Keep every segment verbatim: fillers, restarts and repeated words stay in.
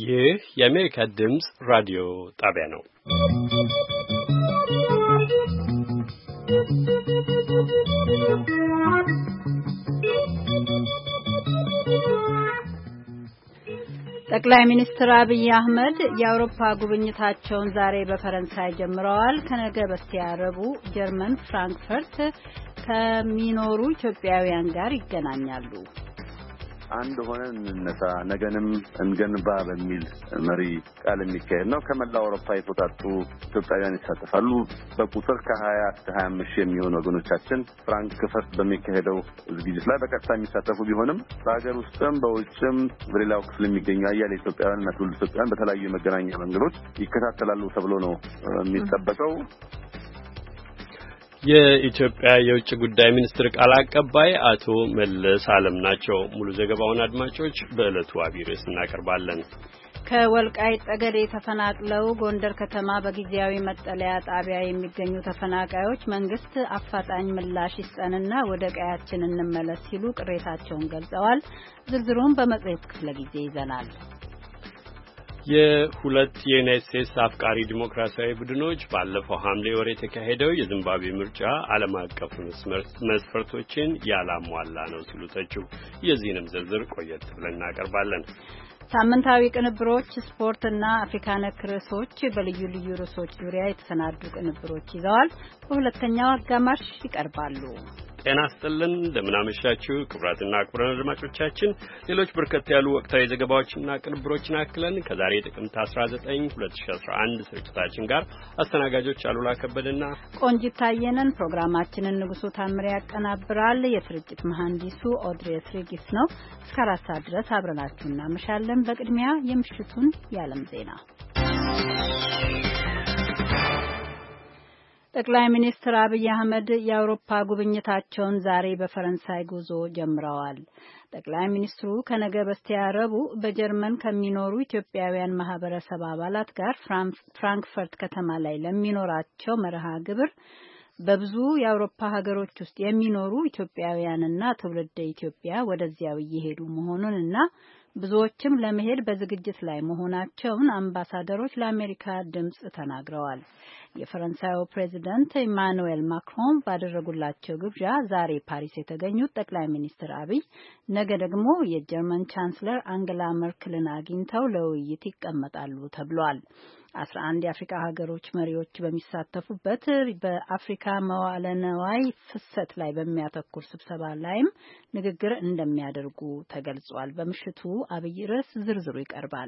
ይህ የአሜሪካ ድምጽ ራዲዮ ጣቢያ ነው። ጠቅላይ ሚኒስትር አብይ አህመድ የአውሮፓ ጉብኝታቸውን ዛሬ በፈረንሳይ ጀምረዋል። ከነገ በስቲያ ረቡዕ ጀርመን ፍራንክፈርት ከሚኖሩ ኢትዮጵያውያን ጋር ይገናኛሉ። አንድ ሆነን እንነሳ ነገንም እንገንባ በሚል መሪ ቃል የሚካሄድ ነው። ከመላው አውሮፓ የተውጣጡ ኢትዮጵያውያን ይሳተፋሉ። በቁጥር ከሀያ እስከ ሀያ አምስት ሺህ የሚሆኑ ወገኖቻችን ፍራንክፈርት በሚካሄደው ዝግጅት ላይ በቀጥታ የሚሳተፉ ቢሆንም በሀገር ውስጥም በውጭም በሌላው ክፍል የሚገኙ አያሌ ኢትዮጵያውያን እና ትውልደ ኢትዮጵያውያን በተለያዩ የመገናኛ መንገዶች ይከታተላሉ ተብሎ ነው የሚጠበቀው። የኢትዮጵያ የውጭ ጉዳይ ሚኒስትር ቃል አቀባይ አቶ መለስ አለም ናቸው። ሙሉ ዘገባውን አድማጮች በእለቱ አቢሬስ እናቀርባለን። ከወልቃይት ጠገዴ ተፈናቅለው ጎንደር ከተማ በጊዜያዊ መጠለያ ጣቢያ የሚገኙ ተፈናቃዮች መንግስት አፋጣኝ ምላሽ ይስጠንና ወደ ቀያችን እንመለስ ሲሉ ቅሬታቸውን ገልጸዋል። ዝርዝሩን በመጽሔት ክፍለ ጊዜ ይዘናል። የሁለት የዩናይትድ ስቴትስ አፍቃሪ ዲሞክራሲያዊ ቡድኖች ባለፈው ሐምሌ ወር የተካሄደው የዚምባብዌ ምርጫ ዓለም አቀፍ መስፈርቶችን ያላሟላ ነው ሲሉ ተቹ። የዚህንም ዝርዝር ቆየት ብለን እናቀርባለን። ሳምንታዊ ቅንብሮች፣ ስፖርትና አፍሪካ ነክ ርዕሶች በልዩ ልዩ ርዕሶች ዙሪያ የተሰናዱ ቅንብሮች ይዘዋል። በሁለተኛው አጋማሽ ይቀርባሉ። ጤና ይስጥልን እንደምናመሻችሁ ክቡራትና ክቡራን አድማጮቻችን። ሌሎች በርከት ያሉ ወቅታዊ ዘገባዎችና ቅንብሮችን አክለን ከዛሬ ጥቅምት አስራ ዘጠኝ ሁለት ሺህ አስራ አንድ ስርጭታችን ጋር አስተናጋጆች አሉላ ከበደና ቆንጂት ታየነን። ፕሮግራማችንን ንጉሱ ታምሬ ያቀናብራል። የስርጭት መሐንዲሱ ኦድሬስ ሪጊስ ነው። እስከ አራት ሰዓት ድረስ አብረናችሁ እናመሻለን። በቅድሚያ የምሽቱን የዓለም ዜና። ጠቅላይ ሚኒስትር አብይ አህመድ የአውሮፓ ጉብኝታቸውን ዛሬ በፈረንሳይ ጉዞ ጀምረዋል። ጠቅላይ ሚኒስትሩ ከነገ በስቲያ ረቡዕ በጀርመን ከሚኖሩ ኢትዮጵያውያን ማህበረሰብ አባላት ጋር ፍራንክፈርት ከተማ ላይ ለሚኖራቸው መርሃ ግብር በብዙ የአውሮፓ ሀገሮች ውስጥ የሚኖሩ ኢትዮጵያውያንና ትውልደ ኢትዮጵያ ወደዚያው እየሄዱ መሆኑንና ብዙዎችም ለመሄድ በዝግጅት ላይ መሆናቸውን አምባሳደሮች ለአሜሪካ ድምጽ ተናግረዋል። የፈረንሳዩ ፕሬዚዳንት ኢማኑኤል ማክሮን ባደረጉላቸው ግብዣ ዛሬ ፓሪስ የተገኙት ጠቅላይ ሚኒስትር አብይ ነገ ደግሞ የጀርመን ቻንስለር አንገላ መርክልን አግኝተው ለውይይት ይቀመጣሉ ተብሏል። አስራ አንድ የአፍሪካ ሀገሮች መሪዎች በሚሳተፉበት በአፍሪካ መዋዕለ ንዋይ ፍሰት ላይ በሚያተኩር ስብሰባ ላይም ንግግር እንደሚያደርጉ ተገልጿል። በምሽቱ አብይ ርዕስ ዝርዝሩ ይቀርባል።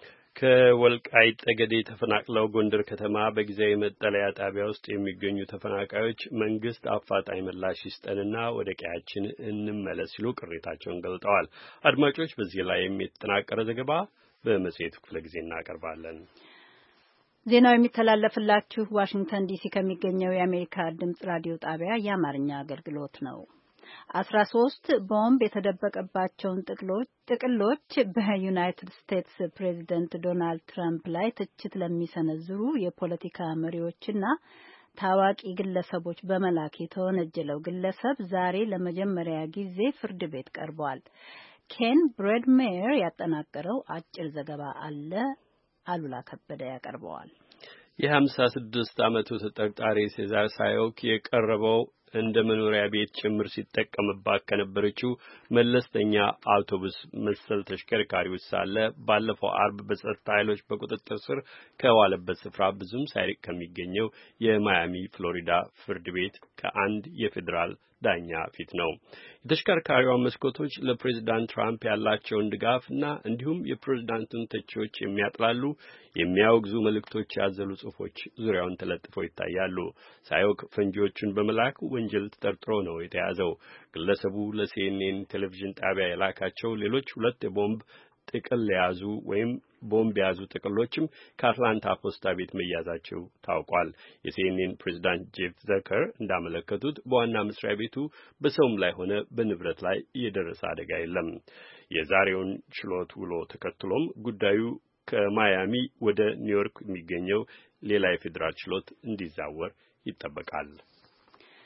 ከወልቃይት ጠገዴ ተፈናቅለው ጎንደር ከተማ በጊዜያዊ መጠለያ ጣቢያ ውስጥ የሚገኙ ተፈናቃዮች መንግስት አፋጣኝ ምላሽ ይስጠንና ወደ ቀያችን እንመለስ ሲሉ ቅሬታቸውን ገልጠዋል። አድማጮች፣ በዚህ ላይ የተጠናቀረ ዘገባ በመጽሔቱ ክፍለ ጊዜ እናቀርባለን። ዜናው የሚተላለፍላችሁ ዋሽንግተን ዲሲ ከሚገኘው የአሜሪካ ድምጽ ራዲዮ ጣቢያ የአማርኛ አገልግሎት ነው። አስራ ሶስት ቦምብ የተደበቀባቸውን ጥቅሎች ጥቅሎች በዩናይትድ ስቴትስ ፕሬዚደንት ዶናልድ ትራምፕ ላይ ትችት ለሚሰነዝሩ የፖለቲካ መሪዎችና ታዋቂ ግለሰቦች በመላክ የተወነጀለው ግለሰብ ዛሬ ለመጀመሪያ ጊዜ ፍርድ ቤት ቀርቧል። ኬን ብሬድሜየር ያጠናቀረው አጭር ዘገባ አለ። አሉላ ከበደ ያቀርበዋል። የሀምሳ ስድስት ዓመቱ ተጠርጣሪ ሴዛር ሳዮክ የቀረበው እንደ መኖሪያ ቤት ጭምር ሲጠቀምባት ከነበረችው መለስተኛ አውቶቡስ መሰል ተሽከርካሪ ውስጥ ሳለ ባለፈው አርብ በጸጥታ ኃይሎች በቁጥጥር ስር ከዋለበት ስፍራ ብዙም ሳይርቅ ከሚገኘው የማያሚ ፍሎሪዳ ፍርድ ቤት ከአንድ የፌዴራል ዳኛ ፊት ነው። የተሽከርካሪዋ መስኮቶች ለፕሬዝዳንት ትራምፕ ያላቸውን ድጋፍና እንዲሁም የፕሬዝዳንቱን ተቺዎች የሚያጥላሉ የሚያወግዙ መልእክቶች ያዘሉ ጽሑፎች ዙሪያውን ተለጥፈው ይታያሉ። ሳዮክ ፈንጂዎቹን በመላክ ወንጀል ተጠርጥሮ ነው የተያዘው። ግለሰቡ ለሲኤንኤን ቴሌቪዥን ጣቢያ የላካቸው ሌሎች ሁለት የቦምብ ጥቅል የያዙ ወይም ቦምብ የያዙ ጥቅሎችም ከአትላንታ ፖስታ ቤት መያዛቸው ታውቋል። የሲኤንኤን ፕሬዝዳንት ጄፍ ዘከር እንዳመለከቱት በዋና መስሪያ ቤቱ በሰውም ላይ ሆነ በንብረት ላይ የደረሰ አደጋ የለም። የዛሬውን ችሎት ውሎ ተከትሎም ጉዳዩ ከማያሚ ወደ ኒውዮርክ የሚገኘው ሌላ የፌዴራል ችሎት እንዲዛወር ይጠበቃል።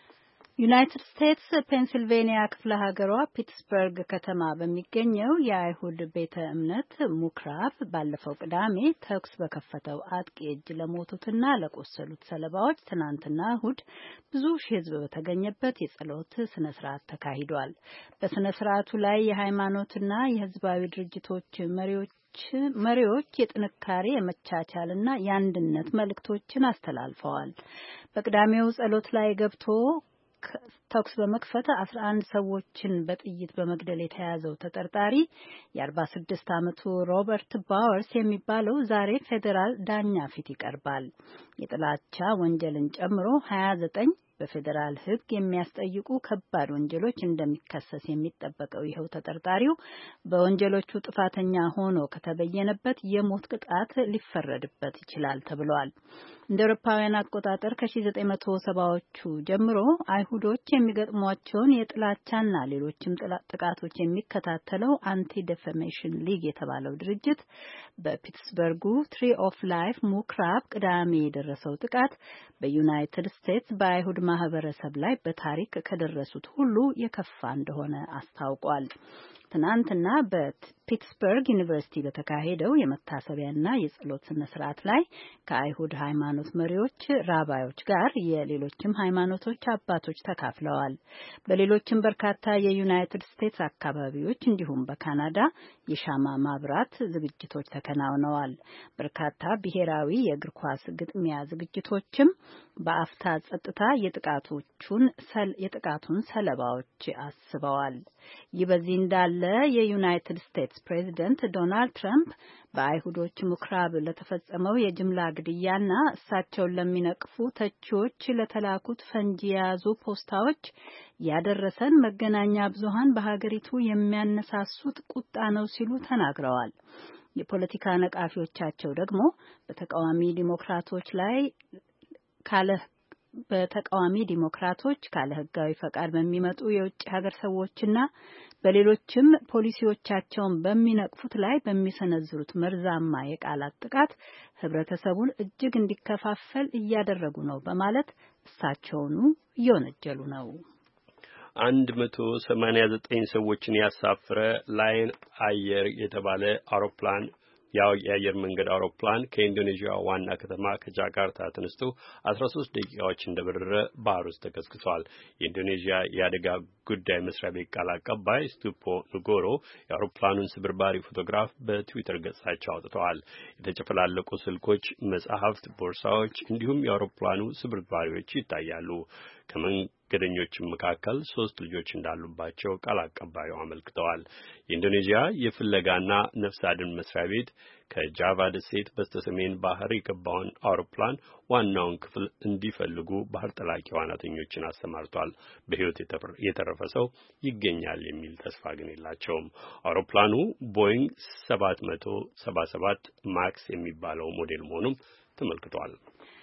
ዩናይትድ ስቴትስ ፔንሲልቬኒያ ክፍለ ሀገሯ ፒትስበርግ ከተማ በሚገኘው የአይሁድ ቤተ እምነት ሙክራብ ባለፈው ቅዳሜ ተኩስ በከፈተው አጥቂ እጅ ለሞቱትና ለቆሰሉት ሰለባዎች ትናንትና እሁድ ብዙ ሺህ ሕዝብ በተገኘበት የጸሎት ስነ ስርዓት ተካሂዷል። በስነ ስርዓቱ ላይ የሃይማኖትና የህዝባዊ ድርጅቶች መሪዎች መሪዎች የጥንካሬ የመቻቻልና የአንድነት መልእክቶችን አስተላልፈዋል። በቅዳሜው ጸሎት ላይ ገብቶ ተኩስ በመክፈት አስራ አንድ ሰዎችን በጥይት በመግደል የተያዘው ተጠርጣሪ የአርባ ስድስት ዓመቱ ሮበርት ባወርስ የሚባለው ዛሬ ፌዴራል ዳኛ ፊት ይቀርባል። የጥላቻ ወንጀልን ጨምሮ ሀያ ዘጠኝ በፌዴራል ሕግ የሚያስጠይቁ ከባድ ወንጀሎች እንደሚከሰስ የሚጠበቀው ይኸው ተጠርጣሪው በወንጀሎቹ ጥፋተኛ ሆኖ ከተበየነበት የሞት ቅጣት ሊፈረድበት ይችላል ተብሏል። እንደ አውሮፓውያን አቆጣጠር ከሺህ ዘጠኝ መቶ ሰባዎቹ ጀምሮ አይሁዶች የሚገጥሟቸውን የጥላቻና ሌሎችም ጥቃቶች የሚከታተለው አንቲ ዴፌሜሽን ሊግ የተባለው ድርጅት በፒትስበርጉ ትሪ ኦፍ ላይፍ ሙክራብ ቅዳሜ የደረሰው ጥቃት በዩናይትድ ስቴትስ በአይሁድ ማህበረሰብ ላይ በታሪክ ከደረሱት ሁሉ የከፋ እንደሆነ አስታውቋል። ትናንትና በፒትስበርግ ዩኒቨርሲቲ በተካሄደው የመታሰቢያና የጸሎት ስነ ስርዓት ላይ ከአይሁድ ሃይማኖት መሪዎች፣ ራባዮች ጋር የሌሎችም ሃይማኖቶች አባቶች ተካፍለዋል። በሌሎችም በርካታ የዩናይትድ ስቴትስ አካባቢዎች እንዲሁም በካናዳ የሻማ ማብራት ዝግጅቶች ተከናውነዋል። በርካታ ብሔራዊ የእግር ኳስ ግጥሚያ ዝግጅቶችም በአፍታ ጸጥታ የጥቃቶቹን የጥቃቱን ሰለባዎች አስበዋል። ይህ በዚህ እንዳለ የዩናይትድ ስቴትስ ፕሬዚደንት ዶናልድ ትራምፕ በአይሁዶች ምኩራብ ለተፈጸመው የጅምላ ግድያና እሳቸውን ለሚነቅፉ ተቺዎች ለተላኩት ፈንጂ የያዙ ፖስታዎች ያደረሰን መገናኛ ብዙሃን በሀገሪቱ የሚያነሳሱት ቁጣ ነው ሲሉ ተናግረዋል። የፖለቲካ ነቃፊዎቻቸው ደግሞ በተቃዋሚ ዲሞክራቶች ላይ ካለ በተቃዋሚ ዲሞክራቶች ካለ ህጋዊ ፈቃድ በሚመጡ የውጭ ሀገር ሰዎችና በሌሎችም ፖሊሲዎቻቸውን በሚነቅፉት ላይ በሚሰነዝሩት መርዛማ የቃላት ጥቃት ህብረተሰቡን እጅግ እንዲከፋፈል እያደረጉ ነው በማለት እሳቸውኑ እየወነጀሉ ነው። አንድ መቶ ሰማንያ ዘጠኝ ሰዎችን ያሳፈረ ላየን አየር የተባለ አውሮፕላን ያው የአየር መንገድ አውሮፕላን ከኢንዶኔዥያ ዋና ከተማ ከጃካርታ ተነስቶ አስራ ሶስት ደቂቃዎች እንደበረረ ባህር ውስጥ ተከስክሷል። የኢንዶኔዥያ የአደጋ ጉዳይ መስሪያ ቤት ቃል አቀባይ ስቱፖ ንጎሮ የአውሮፕላኑን ስብርባሪ ፎቶግራፍ በትዊተር ገጻቸው አውጥተዋል። የተጨፈላለቁ ስልኮች፣ መጻሕፍት፣ ቦርሳዎች እንዲሁም የአውሮፕላኑ ስብርባሪዎች ይታያሉ። ከመንገደኞችም መካከል ሶስት ልጆች እንዳሉባቸው ቃል አቀባዩ አመልክተዋል። የኢንዶኔዥያ የፍለጋና ነፍስ አድን መስሪያ ቤት ከጃቫ ደሴት በስተሰሜን ባህር የገባውን አውሮፕላን ዋናውን ክፍል እንዲፈልጉ ባህር ጠላቂ ዋናተኞችን አሰማርቷል። በሕይወት የተረፈ ሰው ይገኛል የሚል ተስፋ ግን የላቸውም። አውሮፕላኑ ቦይንግ ሰባት መቶ ሰባ ሰባት ማክስ የሚባለው ሞዴል መሆኑም ተመልክቷል።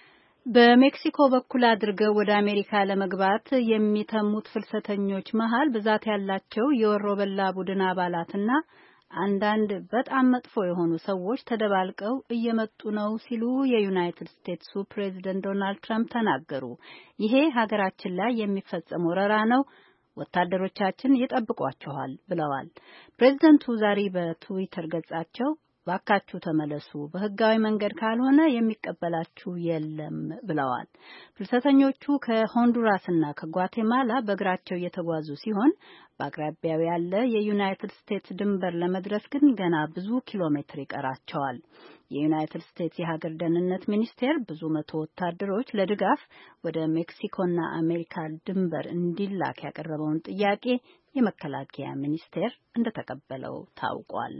በሜክሲኮ በኩል አድርገው ወደ አሜሪካ ለመግባት የሚተሙት ፍልሰተኞች መሃል ብዛት ያላቸው የወሮበላ ቡድን አባላትና አንዳንድ በጣም መጥፎ የሆኑ ሰዎች ተደባልቀው እየመጡ ነው ሲሉ የዩናይትድ ስቴትሱ ፕሬዚደንት ዶናልድ ትራምፕ ተናገሩ። ይሄ ሀገራችን ላይ የሚፈጸም ወረራ ነው፣ ወታደሮቻችን ይጠብቋቸዋል ብለዋል። ፕሬዚደንቱ ዛሬ በትዊተር ገጻቸው ባካችሁ ተመለሱ፣ በህጋዊ መንገድ ካልሆነ የሚቀበላችሁ የለም ብለዋል። ፍልሰተኞቹ ከሆንዱራስና ከጓቴማላ በእግራቸው እየተጓዙ ሲሆን በአቅራቢያው ያለ የዩናይትድ ስቴትስ ድንበር ለመድረስ ግን ገና ብዙ ኪሎ ሜትር ይቀራቸዋል። የዩናይትድ ስቴትስ የሀገር ደህንነት ሚኒስቴር ብዙ መቶ ወታደሮች ለድጋፍ ወደ ሜክሲኮና አሜሪካ ድንበር እንዲላክ ያቀረበውን ጥያቄ የመከላከያ ሚኒስቴር እንደተቀበለው ታውቋል።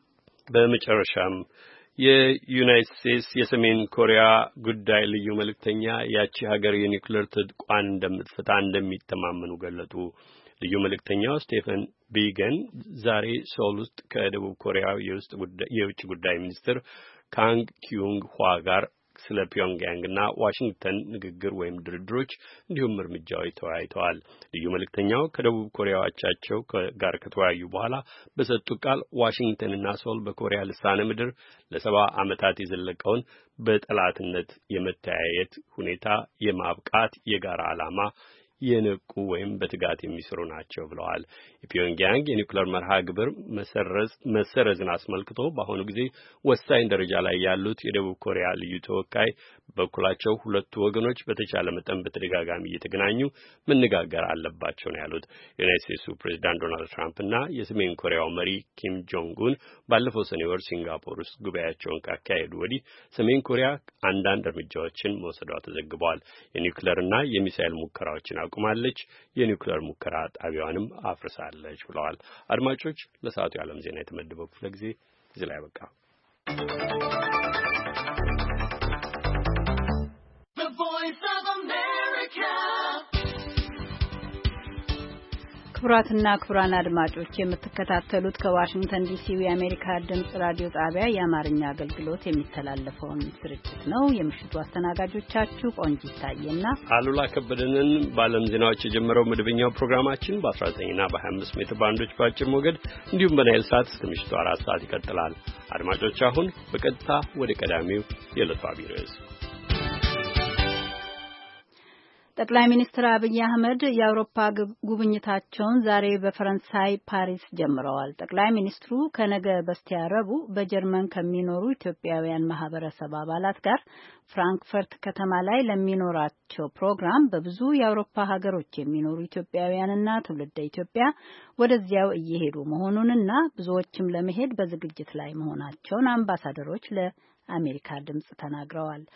በመጨረሻም የዩናይትድ ስቴትስ የሰሜን ኮሪያ ጉዳይ ልዩ መልእክተኛ ያቺ ሀገር የኒውክሌር ትጥቋን እንደምትፈታ እንደሚተማመኑ ገለጡ። ልዩ መልእክተኛው ስቴፈን ቢገን ዛሬ ሶል ውስጥ ከደቡብ ኮሪያ የውጭ ጉዳይ ሚኒስትር ካንግ ኪዩንግ ኋ ጋር ስለ ፒዮንግያንግና ዋሽንግተን ንግግር ወይም ድርድሮች እንዲሁም እርምጃዎች ተወያይተዋል። ልዩ መልእክተኛው ከደቡብ ኮሪያዎቻቸው ጋር ከተወያዩ በኋላ በሰጡት ቃል ዋሽንግተንና ሶል በኮሪያ ልሳነ ምድር ለሰባ ዓመታት የዘለቀውን በጠላትነት የመተያየት ሁኔታ የማብቃት የጋራ ዓላማ የነቁ ወይም በትጋት የሚሰሩ ናቸው ብለዋል። የፒዮንግያንግ የኒውክሌር መርሃ ግብር መሰረዝ መሰረዝን አስመልክቶ በአሁኑ ጊዜ ወሳኝ ደረጃ ላይ ያሉት የደቡብ ኮሪያ ልዩ ተወካይ በኩላቸው ሁለቱ ወገኖች በተቻለ መጠን በተደጋጋሚ እየተገናኙ መነጋገር አለባቸው ነው ያሉት። የዩናይትድ ስቴትሱ ፕሬዝዳንት ዶናልድ ትራምፕ እና የሰሜን ኮሪያው መሪ ኪም ጆንግ ኡን ባለፈው ሰኔ ወር ሲንጋፖር ውስጥ ጉባኤያቸውን ካካሄዱ ወዲህ ሰሜን ኮሪያ አንዳንድ እርምጃዎችን መውሰዷ ተዘግቧል። የኒውክሌርና የሚሳኤል ሙከራዎችን አቁማለች፣ የኒውክሌር ሙከራ ጣቢያዋንም አፍርሳለች ብለዋል። አድማጮች፣ ለሰዓቱ የዓለም ዜና የተመደበው ክፍለ ጊዜ እዚህ ላይ ያበቃ። ክቡራትና ክቡራን አድማጮች የምትከታተሉት ከዋሽንግተን ዲሲ የአሜሪካ ድምጽ ራዲዮ ጣቢያ የአማርኛ አገልግሎት የሚተላለፈውን ስርጭት ነው። የምሽቱ አስተናጋጆቻችሁ ቆንጂት ታዬና አሉላ ከበደንን። በዓለም ዜናዎች የጀመረው መደበኛው ፕሮግራማችን በአስራ ዘጠኝ እና በሀያ አምስት ሜትር ባንዶች በአጭር ሞገድ እንዲሁም በናይል ሳት እስከ ምሽቱ አራት ሰዓት ይቀጥላል። አድማጮች አሁን በቀጥታ ወደ ቀዳሚው የዕለቱ አብይ ርዕስ። ጠቅላይ ሚኒስትር አብይ አህመድ የአውሮፓ ጉብኝታቸውን ዛሬ በፈረንሳይ ፓሪስ ጀምረዋል። ጠቅላይ ሚኒስትሩ ከነገ በስቲያ ረቡዕ በጀርመን ከሚኖሩ ኢትዮጵያውያን ማህበረሰብ አባላት ጋር ፍራንክፈርት ከተማ ላይ ለሚኖራቸው ፕሮግራም በብዙ የአውሮፓ ሀገሮች የሚኖሩ ኢትዮጵያውያንና ትውልደ ኢትዮጵያ ወደዚያው እየሄዱ መሆኑንና ብዙዎችም ለመሄድ በዝግጅት ላይ መሆናቸውን አምባሳደሮች ለአሜሪካ ድምጽ ተናግረዋል።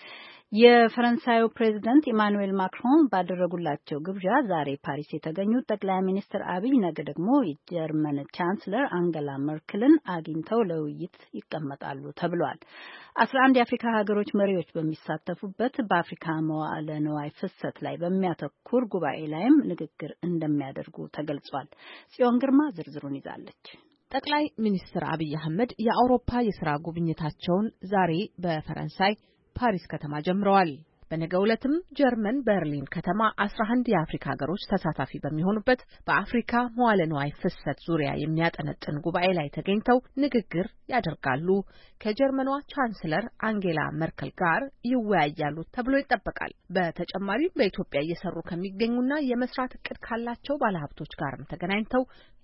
የፈረንሳዩ ፕሬዝዳንት ኢማኑኤል ማክሮን ባደረጉላቸው ግብዣ ዛሬ ፓሪስ የተገኙት ጠቅላይ ሚኒስትር አብይ ነገ ደግሞ የጀርመን ቻንስለር አንገላ መርክልን አግኝተው ለውይይት ይቀመጣሉ ተብሏል። አስራ አንድ የአፍሪካ ሀገሮች መሪዎች በሚሳተፉበት በአፍሪካ መዋዕለ ንዋይ ፍሰት ላይ በሚያተኩር ጉባኤ ላይም ንግግር እንደሚያደርጉ ተገልጿል። ጽዮን ግርማ ዝርዝሩን ይዛለች። ጠቅላይ ሚኒስትር አብይ አህመድ የአውሮፓ የሥራ ጉብኝታቸውን ዛሬ በፈረንሳይ ፓሪስ ከተማ ጀምረዋል። በነገው ዕለትም ጀርመን በርሊን ከተማ አስራ አንድ የአፍሪካ ሀገሮች ተሳታፊ በሚሆኑበት በአፍሪካ መዋዕለ ንዋይ ፍሰት ዙሪያ የሚያጠነጥን ጉባኤ ላይ ተገኝተው ንግግር ያደርጋሉ። ከጀርመኗ ቻንስለር አንጌላ መርከል ጋር ይወያያሉ ተብሎ ይጠበቃል። በተጨማሪም በኢትዮጵያ እየሰሩ ከሚገኙና የመስራት እቅድ ካላቸው ባለሀብቶች ጋርም ተገናኝተው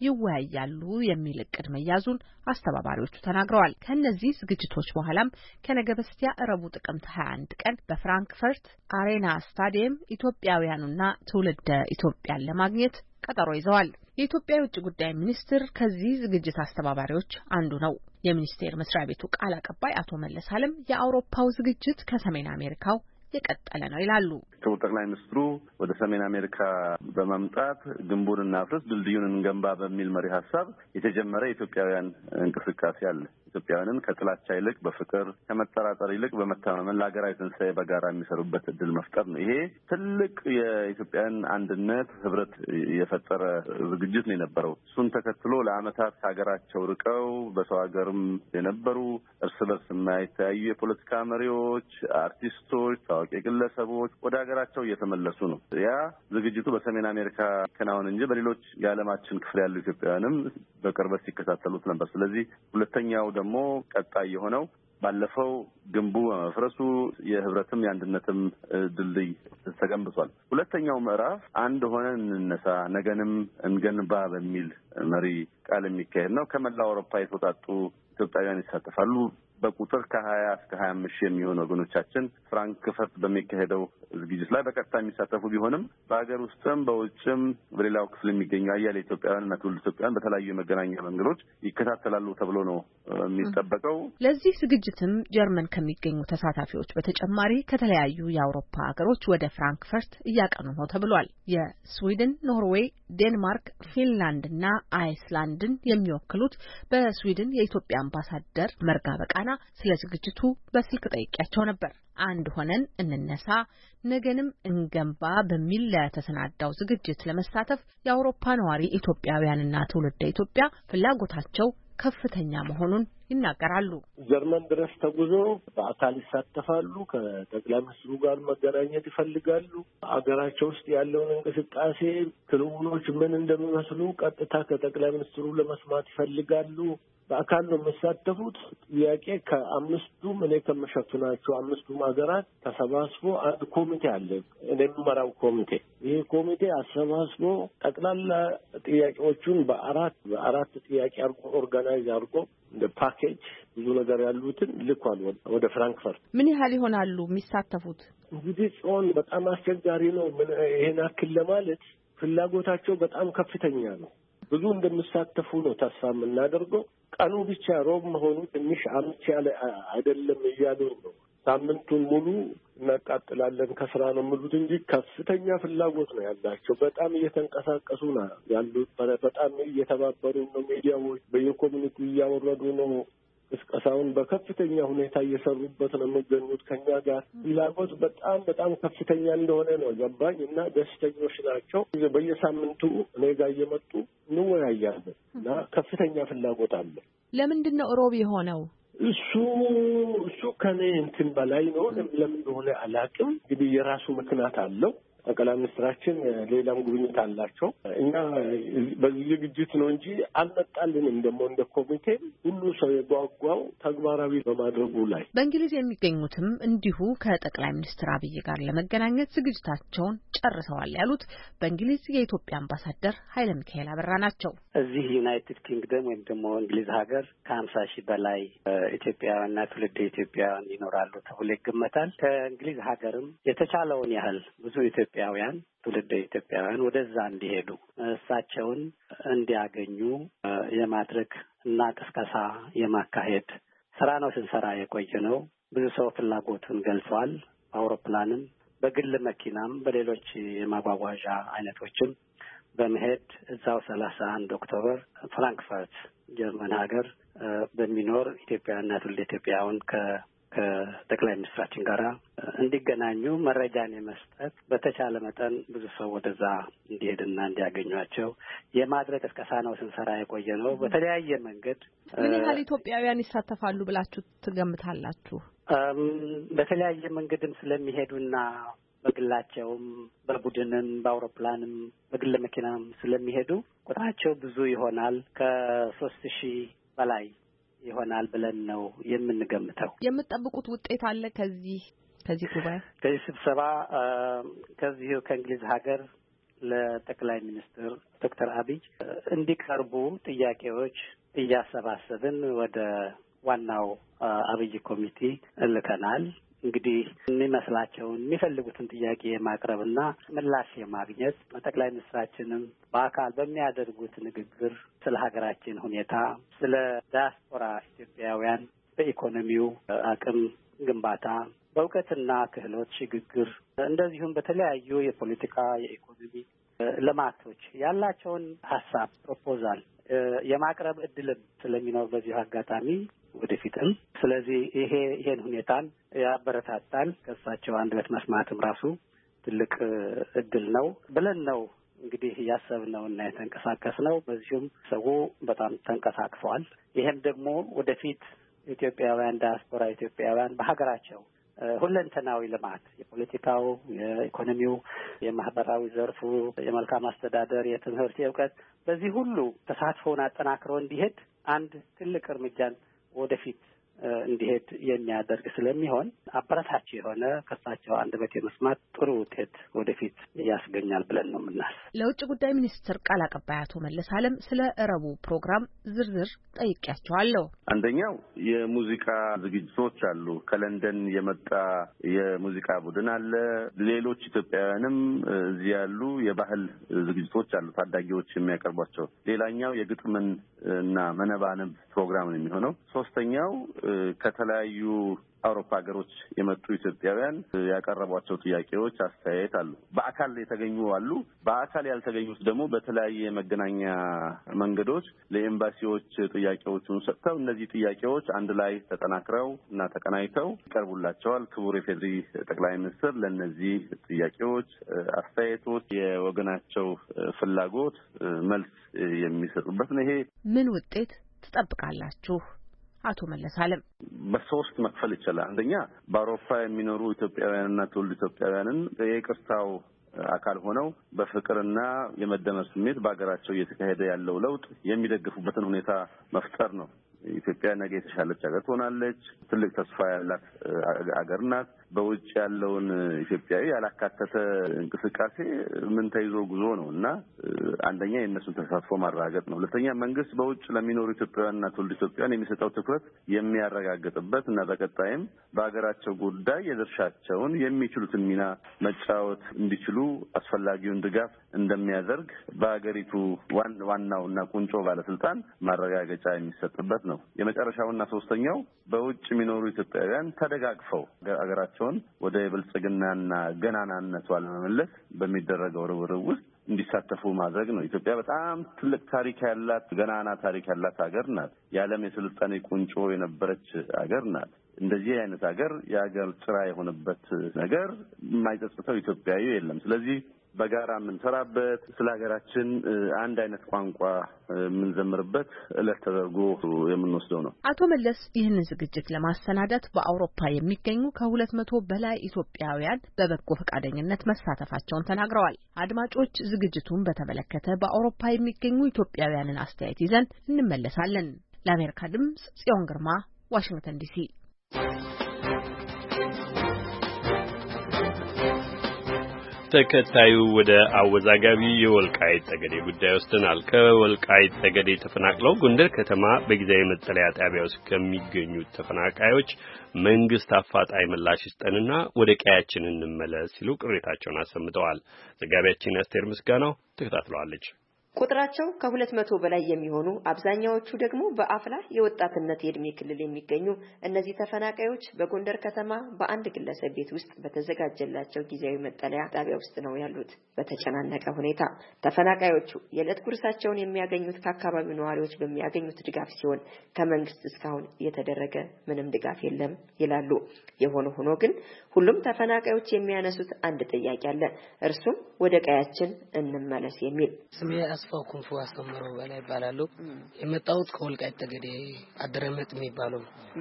ይወያያሉ የሚል እቅድ መያዙን አስተባባሪዎቹ ተናግረዋል። ከነዚህ ዝግጅቶች በኋላም ከነገ በስቲያ ረቡዕ ጥቅምት ሀያ አንድ ቀን በፍራንክፈርት አሬና ስታዲየም ኢትዮጵያውያኑና ትውልደ ኢትዮጵያን ለማግኘት ቀጠሮ ይዘዋል። የኢትዮጵያ የውጭ ጉዳይ ሚኒስትር ከዚህ ዝግጅት አስተባባሪዎች አንዱ ነው። የሚኒስቴር መስሪያ ቤቱ ቃል አቀባይ አቶ መለስ አለም የአውሮፓው ዝግጅት ከሰሜን አሜሪካው የቀጠለ ነው ይላሉ። ክቡር ጠቅላይ ሚኒስትሩ ወደ ሰሜን አሜሪካ በመምጣት ግንቡን እናፍርስ ድልድዩን እንገንባ በሚል መሪ ሀሳብ የተጀመረ የኢትዮጵያውያን እንቅስቃሴ አለ። ኢትዮጵያውያንን ከጥላቻ ይልቅ በፍቅር ከመጠራጠር ይልቅ በመተማመን ለሀገራዊ ትንሣኤ በጋራ የሚሰሩበት እድል መፍጠር ነው። ይሄ ትልቅ የኢትዮጵያን አንድነት ህብረት የፈጠረ ዝግጅት ነው የነበረው። እሱን ተከትሎ ለዓመታት ከሀገራቸው ርቀው በሰው ሀገርም የነበሩ እርስ በርስ የማይተያዩ የፖለቲካ መሪዎች፣ አርቲስቶች፣ ታዋቂ ግለሰቦች ወደ ሀገራቸው እየተመለሱ ነው። ያ ዝግጅቱ በሰሜን አሜሪካ ከናውን እንጂ በሌሎች የዓለማችን ክፍል ያሉ ኢትዮጵያውያንም በቅርበት ሲከታተሉት ነበር። ስለዚህ ሁለተኛው ደግሞ ቀጣይ የሆነው ባለፈው ግንቡ በመፍረሱ የህብረትም የአንድነትም ድልድይ ተገንብቷል። ሁለተኛው ምዕራፍ አንድ ሆነን እንነሳ ነገንም እንገንባ በሚል መሪ ቃል የሚካሄድ ነው። ከመላ አውሮፓ የተውጣጡ ኢትዮጵያውያን ይሳተፋሉ። በቁጥር ከሀያ እስከ ሀያ አምስት የሚሆኑ ወገኖቻችን ፍራንክፈርት በሚካሄደው ዝግጅት ላይ በቀጥታ የሚሳተፉ ቢሆንም በሀገር ውስጥም በውጭም በሌላው ክፍል የሚገኙ አያሌ ኢትዮጵያውያን እና ትውልደ ኢትዮጵያውያን በተለያዩ የመገናኛ መንገዶች ይከታተላሉ ተብሎ ነው የሚጠበቀው። ለዚህ ዝግጅትም ጀርመን ከሚገኙ ተሳታፊዎች በተጨማሪ ከተለያዩ የአውሮፓ ሀገሮች ወደ ፍራንክፈርት እያቀኑ ነው ተብሏል። የስዊድን፣ ኖርዌይ፣ ዴንማርክ፣ ፊንላንድ እና አይስላንድን የሚወክሉት በስዊድን የኢትዮጵያ አምባሳደር መርጋ በቃና ስለ ዝግጅቱ በስልክ ጠይቄያቸው ነበር። አንድ ሆነን እንነሳ ነገንም እንገንባ በሚል ለተሰናዳው ዝግጅት ለመሳተፍ የአውሮፓ ነዋሪ ኢትዮጵያውያንና ትውልደ ኢትዮጵያ ፍላጎታቸው ከፍተኛ መሆኑን ይናገራሉ። ጀርመን ድረስ ተጉዞ በአካል ይሳተፋሉ። ከጠቅላይ ሚኒስትሩ ጋር መገናኘት ይፈልጋሉ። አገራቸው ውስጥ ያለውን እንቅስቃሴ ክንውኖች ምን እንደሚመስሉ ቀጥታ ከጠቅላይ ሚኒስትሩ ለመስማት ይፈልጋሉ። በአካል ነው የሚሳተፉት። ጥያቄ ከአምስቱም እኔ ከመሸፍናቸው አምስቱም ሀገራት ተሰባስቦ አንድ ኮሚቴ አለ፣ እኔ የምመራው ኮሚቴ። ይህ ኮሚቴ አሰባስቦ ጠቅላላ ጥያቄዎቹን በአራት በአራት ጥያቄ አርጎ ኦርጋናይዝ አርጎ እንደ ፓኬጅ ብዙ ነገር ያሉትን ልኳል ወደ ፍራንክፈርት። ምን ያህል ይሆናሉ የሚሳተፉት? እንግዲህ ጽዮን በጣም አስቸጋሪ ነው ምን ይሄን አክል ለማለት። ፍላጎታቸው በጣም ከፍተኛ ነው። ብዙ እንደሚሳተፉ ነው ተስፋ የምናደርገው። ቀኑ ብቻ ሮብ መሆኑ ትንሽ አመቺ ያለ አይደለም እያሉ ነው። ሳምንቱን ሙሉ እናቃጥላለን ከስራ ነው የሚሉት እንጂ ከፍተኛ ፍላጎት ነው ያላቸው። በጣም እየተንቀሳቀሱ ነው ያሉት። በጣም እየተባበሩ ነው። ሚዲያዎች በየኮሚኒቲ እያወረዱ ነው። ቅስቀሳውን በከፍተኛ ሁኔታ እየሰሩበት ነው የሚገኙት። ከኛ ጋር ፍላጎት በጣም በጣም ከፍተኛ እንደሆነ ነው ገባኝ እና ደስተኞች ናቸው። በየሳምንቱ እኔ ጋር እየመጡ እንወያያለን እና ከፍተኛ ፍላጎት አለ። ለምንድን ነው ሮብ የሆነው? እሱ እሱ ከኔ እንትን በላይ ነው። ለምን እንደሆነ አላውቅም። እንግዲህ የራሱ ምክንያት አለው። ጠቅላይ ሚኒስትራችን ሌላም ጉብኝት አላቸው። እኛ በዚህ ዝግጅት ነው እንጂ አልመጣልንም። ደግሞ እንደ ኮሚቴ ሁሉ ሰው የጓጓው ተግባራዊ በማድረጉ ላይ በእንግሊዝ የሚገኙትም እንዲሁ ከጠቅላይ ሚኒስትር አብይ ጋር ለመገናኘት ዝግጅታቸውን ጨርሰዋል ያሉት በእንግሊዝ የኢትዮጵያ አምባሳደር ኃይለ ሚካኤል አበራ ናቸው። እዚህ ዩናይትድ ኪንግደም ወይም ደግሞ እንግሊዝ ሀገር ከሀምሳ ሺህ በላይ ኢትዮጵያውያንና ትውልደ ኢትዮጵያውያን ይኖራሉ ተብሎ ይገመታል። ከእንግሊዝ ሀገርም የተቻለውን ያህል ብዙ ኢትዮጵያውያን ትውልደ ኢትዮጵያውያን ወደዛ እንዲሄዱ እሳቸውን እንዲያገኙ የማድረግ እና ቅስቀሳ የማካሄድ ስራ ነው ስንሰራ የቆየ ነው። ብዙ ሰው ፍላጎቱን ገልጿል። በአውሮፕላንም በግል መኪናም በሌሎች የማጓጓዣ አይነቶችም በመሄድ እዛው ሰላሳ አንድ ኦክቶበር ፍራንክፈርት ጀርመን ሀገር በሚኖር ኢትዮጵያውያንና ትውልደ ኢትዮጵያውያን ከ ከጠቅላይ ሚኒስትራችን ጋራ እንዲገናኙ መረጃን የመስጠት በተቻለ መጠን ብዙ ሰው ወደዛ እንዲሄድና እንዲያገኟቸው የማድረግ ቅስቀሳ ነው ስንሰራ የቆየ ነው። በተለያየ መንገድ ምን ያህል ኢትዮጵያውያን ይሳተፋሉ ብላችሁ ትገምታላችሁ? በተለያየ መንገድም ስለሚሄዱና በግላቸውም በቡድንም በአውሮፕላንም በግል መኪናም ስለሚሄዱ ቁጥራቸው ብዙ ይሆናል። ከሶስት ሺህ በላይ ይሆናል ብለን ነው የምንገምተው። የምትጠብቁት ውጤት አለ ከዚህ ከዚህ ጉባኤ ከዚህ ስብሰባ? ከዚህ ከእንግሊዝ ሀገር ለጠቅላይ ሚኒስትር ዶክተር አብይ እንዲቀርቡ ጥያቄዎች እያሰባሰብን ወደ ዋናው አብይ ኮሚቴ ልከናል። እንግዲህ የሚመስላቸውን የሚፈልጉትን ጥያቄ የማቅረብና ምላሽ የማግኘት ጠቅላይ ሚኒስትራችንም በአካል በሚያደርጉት ንግግር ስለ ሀገራችን ሁኔታ፣ ስለ ዲያስፖራ ኢትዮጵያውያን በኢኮኖሚው አቅም ግንባታ፣ በእውቀትና ክህሎት ሽግግር፣ እንደዚሁም በተለያዩ የፖለቲካ የኢኮኖሚ ልማቶች ያላቸውን ሀሳብ ፕሮፖዛል የማቅረብ እድልም ስለሚኖር በዚሁ አጋጣሚ ወደፊትም ስለዚህ ይሄ ይሄን ሁኔታን ያበረታታል። ከእሳቸው አንደበት መስማትም ራሱ ትልቅ እድል ነው ብለን ነው እንግዲህ ያሰብነው እና የተንቀሳቀስነው። በዚሁም ሰው በጣም ተንቀሳቅሰዋል። ይሄም ደግሞ ወደፊት ኢትዮጵያውያን ዲያስፖራ ኢትዮጵያውያን በሀገራቸው ሁለንተናዊ ልማት የፖለቲካው፣ የኢኮኖሚው፣ የማህበራዊ ዘርፉ፣ የመልካም አስተዳደር፣ የትምህርት፣ የእውቀት በዚህ ሁሉ ተሳትፎውን አጠናክሮ እንዲሄድ አንድ ትልቅ እርምጃን ወደፊት እንዲሄድ የሚያደርግ ስለሚሆን አበረታች የሆነ ከሳቸው አንደበት የመስማት ጥሩ ውጤት ወደፊት ያስገኛል ብለን ነው የምናስብ። ለውጭ ጉዳይ ሚኒስትር ቃል አቀባይ አቶ መለስ አለም ስለ ረቡ ፕሮግራም ዝርዝር ጠይቄያቸዋለሁ። አንደኛው የሙዚቃ ዝግጅቶች አሉ። ከለንደን የመጣ የሙዚቃ ቡድን አለ። ሌሎች ኢትዮጵያውያንም እዚህ ያሉ የባህል ዝግጅቶች አሉ፣ ታዳጊዎች የሚያቀርቧቸው። ሌላኛው የግጥምን እና መነባነብ ፕሮግራም ነው የሚሆነው። ሶስተኛው ከተለያዩ አውሮፓ ሀገሮች የመጡ ኢትዮጵያውያን ያቀረቧቸው ጥያቄዎች፣ አስተያየት አሉ። በአካል የተገኙ አሉ። በአካል ያልተገኙት ደግሞ በተለያየ መገናኛ መንገዶች ለኤምባሲዎች ጥያቄዎቹን ሰጥተው እነዚህ ጥያቄዎች አንድ ላይ ተጠናክረው እና ተቀናይተው ይቀርቡላቸዋል። ክቡር የፌዴሪ ጠቅላይ ሚኒስትር ለእነዚህ ጥያቄዎች፣ አስተያየቶች የወገናቸው ፍላጎት መልስ የሚሰጡበት ነው። ይሄ ምን ውጤት ትጠብቃላችሁ? አቶ መለስ አለም በሶስት መክፈል ይችላል። አንደኛ በአውሮፓ የሚኖሩ ኢትዮጵያውያንና ትውልደ ኢትዮጵያውያንን የቅርታው አካል ሆነው በፍቅርና የመደመር ስሜት በአገራቸው እየተካሄደ ያለው ለውጥ የሚደግፉበትን ሁኔታ መፍጠር ነው። ኢትዮጵያ ነገ የተሻለች ሀገር ትሆናለች። ትልቅ ተስፋ ያላት ሀገር ናት። በውጭ ያለውን ኢትዮጵያዊ ያላካተተ እንቅስቃሴ ምን ተይዞ ጉዞ ነውና አንደኛ የእነሱን ተሳትፎ ማረጋገጥ ነው። ሁለተኛ መንግስት በውጭ ለሚኖሩ ኢትዮጵያውያንና ትውልደ ኢትዮጵያውያን የሚሰጠው ትኩረት የሚያረጋግጥበት እና በቀጣይም በሀገራቸው ጉዳይ የድርሻቸውን የሚችሉትን ሚና መጫወት እንዲችሉ አስፈላጊውን ድጋፍ እንደሚያደርግ በሀገሪቱ ዋናውና ቁንጮ ባለስልጣን ማረጋገጫ የሚሰጥበት ነው። የመጨረሻውና ሶስተኛው በውጭ የሚኖሩ ኢትዮጵያውያን ተደጋግፈው ሀገራቸውን ወደ ብልጽግናና ገናናነቷ ለመመለስ በሚደረገው ርብርብ ውስጥ እንዲሳተፉ ማድረግ ነው። ኢትዮጵያ በጣም ትልቅ ታሪክ ያላት ገናና ታሪክ ያላት ሀገር ናት። የዓለም የስልጣኔ ቁንጮ የነበረች ሀገር ናት። እንደዚህ አይነት ሀገር የሀገር ጭራ የሆነበት ነገር የማይጸጽተው ኢትዮጵያዊ የለም። ስለዚህ በጋራ የምንሰራበት ስለ ሀገራችን አንድ አይነት ቋንቋ የምንዘምርበት ዕለት ተደርጎ የምንወስደው ነው። አቶ መለስ ይህንን ዝግጅት ለማሰናዳት በአውሮፓ የሚገኙ ከሁለት መቶ በላይ ኢትዮጵያውያን በበጎ ፈቃደኝነት መሳተፋቸውን ተናግረዋል። አድማጮች፣ ዝግጅቱን በተመለከተ በአውሮፓ የሚገኙ ኢትዮጵያውያንን አስተያየት ይዘን እንመለሳለን። ለአሜሪካ ድምጽ ጽዮን ግርማ፣ ዋሽንግተን ዲሲ። ተከታዩ ወደ አወዛጋቢ የወልቃይት ጠገዴ ጉዳይ ወስደናል። ከወልቃይት ጠገዴ ተፈናቅለው ጎንደር ከተማ በጊዜያዊ መጠለያ ጣቢያ ውስጥ ከሚገኙ ተፈናቃዮች መንግስት አፋጣኝ ምላሽ ይስጠንና ወደ ቀያችን እንመለስ ሲሉ ቅሬታቸውን አሰምተዋል። ዘጋቢያችን አስቴር ምስጋናው ተከታትለዋለች። ቁጥራቸው ከሁለት መቶ በላይ የሚሆኑ አብዛኛዎቹ ደግሞ በአፍላ የወጣትነት የእድሜ ክልል የሚገኙ እነዚህ ተፈናቃዮች በጎንደር ከተማ በአንድ ግለሰብ ቤት ውስጥ በተዘጋጀላቸው ጊዜያዊ መጠለያ ጣቢያ ውስጥ ነው ያሉት። በተጨናነቀ ሁኔታ ተፈናቃዮቹ የዕለት ጉርሳቸውን የሚያገኙት ከአካባቢው ነዋሪዎች በሚያገኙት ድጋፍ ሲሆን ከመንግስት እስካሁን የተደረገ ምንም ድጋፍ የለም ይላሉ። የሆነ ሆኖ ግን ሁሉም ተፈናቃዮች የሚያነሱት አንድ ጥያቄ አለ። እርሱም ወደ ቀያችን እንመለስ የሚል። አስፋው ኩንፉ አስተምረው በላይ ይባላል። የመጣሁት ከወልቃይት ጠገዴ አደረመጥ የሚባለው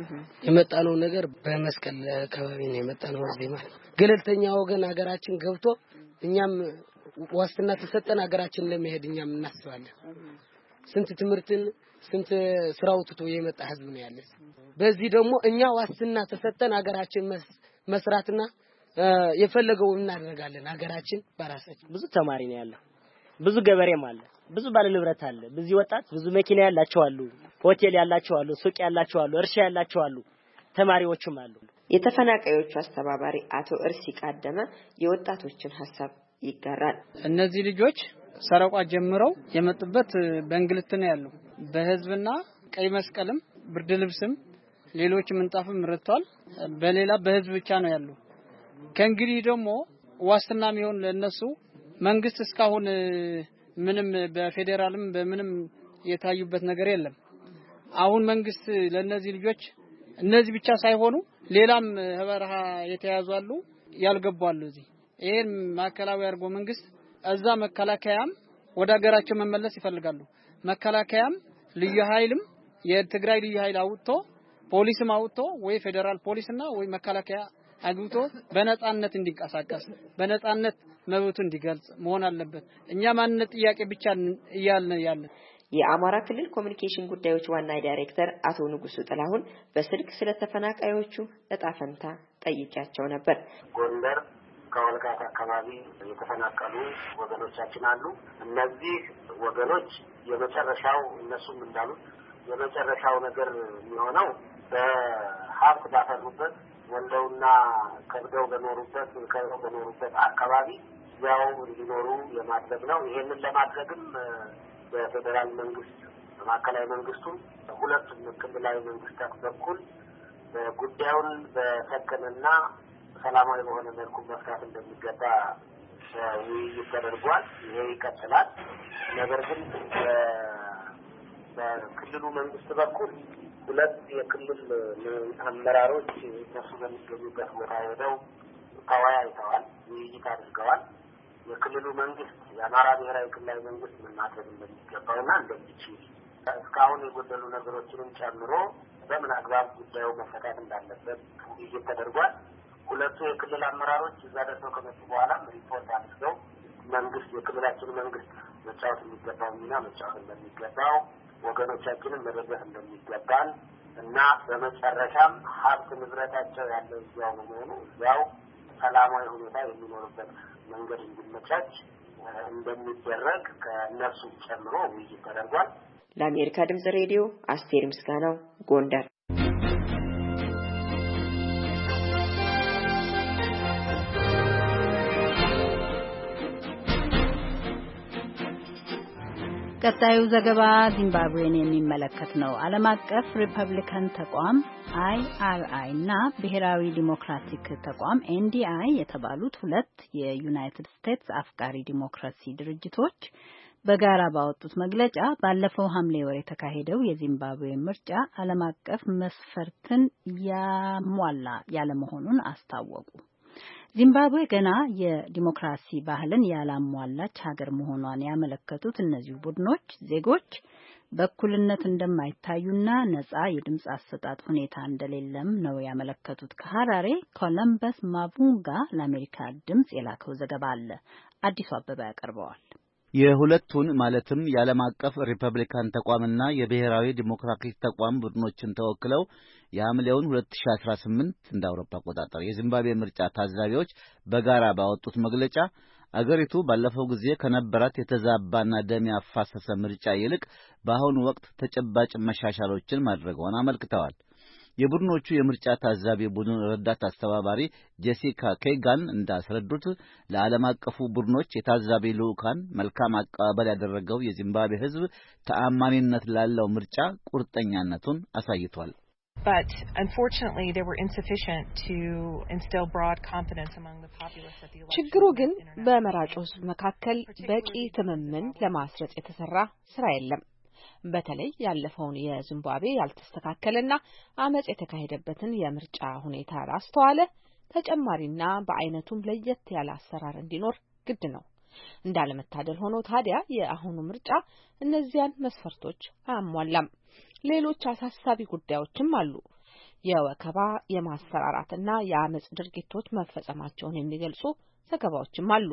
የመጣነው ነገር በመስቀል አካባቢ ነው የመጣነው። እዚህ ማለት ገለልተኛ ወገን ሀገራችን ገብቶ እኛም ዋስትና ተሰጠን ሀገራችን ለመሄድ እኛም እናስባለን። ስንት ትምርትን ስንት ስራው ትቶ የመጣ ህዝብ ነው ያለው። በዚህ ደግሞ እኛ ዋስትና ተሰጠን ሀገራችን መስራትና የፈለገውን እናደርጋለን። ሀገራችን በራሳችን ብዙ ተማሪ ነው ያለው፣ ብዙ ገበሬም አለ፣ ብዙ ባለ ንብረት አለ፣ ብዙ ወጣት ብዙ መኪና ያላቸው አሉ፣ ሆቴል ያላቸው አሉ፣ ሱቅ ያላቸው አሉ፣ እርሻ ያላቸው አሉ፣ ተማሪዎችም አሉ። የተፈናቃዮቹ አስተባባሪ አቶ እርሲ ቃደመ የወጣቶችን ሐሳብ ይጋራል። እነዚህ ልጆች ሰረቋ ጀምረው የመጡበት በእንግልት ነው ያለው። በህዝብና ቀይ መስቀልም ብርድ ልብስም ሌሎች ምንጣፍም ረጥቷል። በሌላ በህዝብ ብቻ ነው ያለው። ከእንግዲህ ደግሞ ዋስትና የሚሆን ለነሱ መንግስት እስካሁን ምንም በፌደራልም በምንም የታዩበት ነገር የለም። አሁን መንግስት ለነዚህ ልጆች እነዚህ ብቻ ሳይሆኑ ሌላም በረሃ የተያዙ አሉ፣ ያልገባሉ። እዚህ ይሄን ማከላዊ አርጎ መንግስት እዛ መከላከያም ወደ ሀገራቸው መመለስ ይፈልጋሉ። መከላከያም ልዩ ኃይልም የትግራይ ልዩ ኃይል አውጥቶ ፖሊስም አውጥቶ ወይ ፌደራል ፖሊስና ወይ መከላከያ አግብቶ በነጻነት እንዲንቀሳቀስ በነጻነት መብቱ እንዲገልጽ መሆን አለበት። እኛ ማንነት ጥያቄ ብቻ እያልን ያለን። የአማራ ክልል ኮሙኒኬሽን ጉዳዮች ዋና ዳይሬክተር አቶ ንጉሱ ጥላሁን በስልክ ስለተፈናቃዮቹ እጣ ፈንታ ጠይቄያቸው ነበር። ጎንደር ከወልቃይት አካባቢ የተፈናቀሉ ወገኖቻችን አሉ። እነዚህ ወገኖች የመጨረሻው እነሱም እንዳሉት የመጨረሻው ነገር የሚሆነው በሀብት ባፈሩበት ወልደውና ከብደው በኖሩበት ከብደው በኖሩበት አካባቢ ያው እንዲኖሩ የማድረግ ነው። ይሄንን ለማድረግም በፌደራል መንግስት በማዕከላዊ መንግስቱ ሁለቱም ክልላዊ መንግስታት በኩል ጉዳዩን በሰከነና ሰላማዊ በሆነ መልኩ መፍታት እንደሚገባ ውይይት ተደርጓል። ይሄ ይቀጥላል። ነገር ግን በክልሉ መንግስት በኩል ሁለት የክልል አመራሮች እነሱ በሚገኙበት ቦታ ሄደው ተወያይተዋል፣ ውይይት አድርገዋል። የክልሉ መንግስት የአማራ ብሔራዊ ክልላዊ መንግስት ምን ማድረግ እንደሚገባውና እንደሚችል እስካሁን የጎደሉ ነገሮችንም ጨምሮ በምን አግባብ ጉዳዩ መፈታት እንዳለበት ውይይት ተደርጓል። ሁለቱ የክልል አመራሮች እዛ ደርሰው ከመጡ በኋላ ሪፖርት አድርገው መንግስት የክልላችን መንግስት መጫወት የሚገባው ሚና መጫወት እንደሚገባው ወገኖቻችንን መደገፍ እንደሚገባን እና በመጨረሻም ሀብት ንብረታቸው ያለው እዚያው በመሆኑ እዚያው ሰላማዊ ሁኔታ የሚኖርበት መንገድ እንዲመቻች እንደሚደረግ ከእነሱ ጨምሮ ውይይት ተደርጓል። ለአሜሪካ ድምጽ ሬዲዮ አስቴር ምስጋናው ጎንደር። ቀጣዩ ዘገባ ዚምባብዌን የሚመለከት ነው። ዓለም አቀፍ ሪፐብሊካን ተቋም አይ አር አይ እና ብሔራዊ ዲሞክራቲክ ተቋም ኤን ዲ አይ የተባሉት ሁለት የዩናይትድ ስቴትስ አፍቃሪ ዲሞክራሲ ድርጅቶች በጋራ ባወጡት መግለጫ ባለፈው ሐምሌ ወር የተካሄደው የዚምባብዌ ምርጫ ዓለም አቀፍ መስፈርትን ያሟላ ያለመሆኑን አስታወቁ። ዚምባብዌ ገና የዲሞክራሲ ባህልን ያላሟላች ሀገር መሆኗን ያመለከቱት እነዚህ ቡድኖች ዜጎች በእኩልነት እንደማይታዩና ነጻ የድምጽ አሰጣጥ ሁኔታ እንደሌለም ነው ያመለከቱት። ከሐራሬ ኮለምበስ ማቡንጋ ለአሜሪካ ድምጽ የላከው ዘገባ አለ። አዲሱ አበባ ያቀርበዋል። የሁለቱን ማለትም የዓለም አቀፍ ሪፐብሊካን ተቋምና የብሔራዊ ዲሞክራቲክ ተቋም ቡድኖችን ተወክለው የሐምሌውን ሁለት ሺህ አስራ ስምንት እንደ አውሮፓ አቆጣጠር የዚምባብዌ ምርጫ ታዛቢዎች በጋራ ባወጡት መግለጫ አገሪቱ ባለፈው ጊዜ ከነበራት የተዛባና ደም ያፋሰሰ ምርጫ ይልቅ በአሁኑ ወቅት ተጨባጭ መሻሻሎችን ማድረጓን አመልክተዋል። የቡድኖቹ የምርጫ ታዛቢ ቡድን ረዳት አስተባባሪ ጄሲካ ኬጋን እንዳስረዱት ለዓለም አቀፉ ቡድኖች የታዛቢ ልዑካን መልካም አቀባበል ያደረገው የዚምባብዌ ሕዝብ ተአማኒነት ላለው ምርጫ ቁርጠኛነቱን አሳይቷል። But unfortunately there were insufficient to instill broad confidence among the populace that the election ችግሩ ግን በመራጩ ሕዝብ መካከል በቂ ትምምን ለማስረጽ የተሰራ ስራ የለም። በተለይ ያለፈውን የዚምባብዌ ያልተስተካከለና አመጽ የተካሄደበትን የምርጫ ሁኔታ አስተዋለ ተጨማሪና በአይነቱም ለየት ያለ አሰራር እንዲኖር ግድ ነው። እንዳለመታደል ሆኖ ታዲያ የአሁኑ ምርጫ እነዚያን መስፈርቶች አያሟላም። ሌሎች አሳሳቢ ጉዳዮችም አሉ። የወከባ የማስፈራራትና የአመጽ ድርጊቶች መፈጸማቸውን የሚገልጹ ዘገባዎችም አሉ።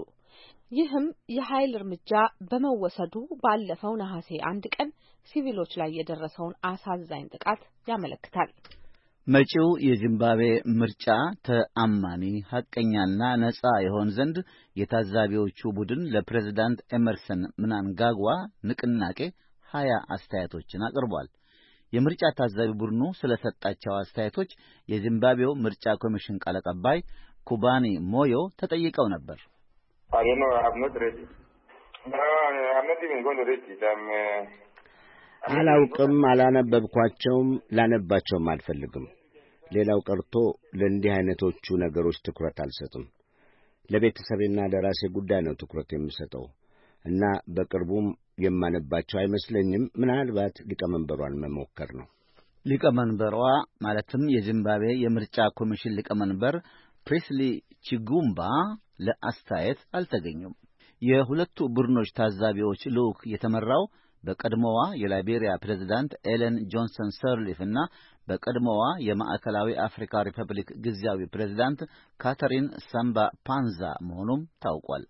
ይህም የኃይል እርምጃ በመወሰዱ ባለፈው ነሐሴ አንድ ቀን ሲቪሎች ላይ የደረሰውን አሳዛኝ ጥቃት ያመለክታል። መጪው የዚምባብዌ ምርጫ ተአማኒ ሐቀኛና ነጻ ይሆን ዘንድ የታዛቢዎቹ ቡድን ለፕሬዝዳንት ኤመርሰን ምናንጋጓ ንቅናቄ ሀያ አስተያየቶችን አቅርቧል። የምርጫ ታዛቢ ቡድኑ ስለሰጣቸው አስተያየቶች የዚምባብዌው ምርጫ ኮሚሽን ቃል አቀባይ ኩባኒ ሞዮ ተጠይቀው ነበር። I don't know, I have not read it. No, I'm not even going to read it. I'm, uh, አላውቅም፣ አላነበብኳቸውም፣ ላነባቸውም አልፈልግም። ሌላው ቀርቶ ለእንዲህ አይነቶቹ ነገሮች ትኩረት አልሰጥም። ለቤተሰቤና ለራሴ ጉዳይ ነው ትኩረት የምሰጠው እና በቅርቡም የማነባቸው አይመስለኝም። ምናልባት ሊቀመንበሯን መሞከር ነው። ሊቀመንበሯ ማለትም የዚምባብዌ የምርጫ ኮሚሽን ሊቀመንበር ፕሪስሊ ቺጉምባ ለአስተያየት አልተገኙም። የሁለቱ ቡድኖች ታዛቢዎች ልዑክ የተመራው በቀድሞዋ የላይቤሪያ ፕሬዝዳንት ኤለን ጆንሰን ሰርሊፍ እና በቀድሞዋ የማዕከላዊ አፍሪካ ሪፐብሊክ ጊዜያዊ ፕሬዝዳንት ካተሪን ሳምባ ፓንዛ መሆኑም ታውቋል።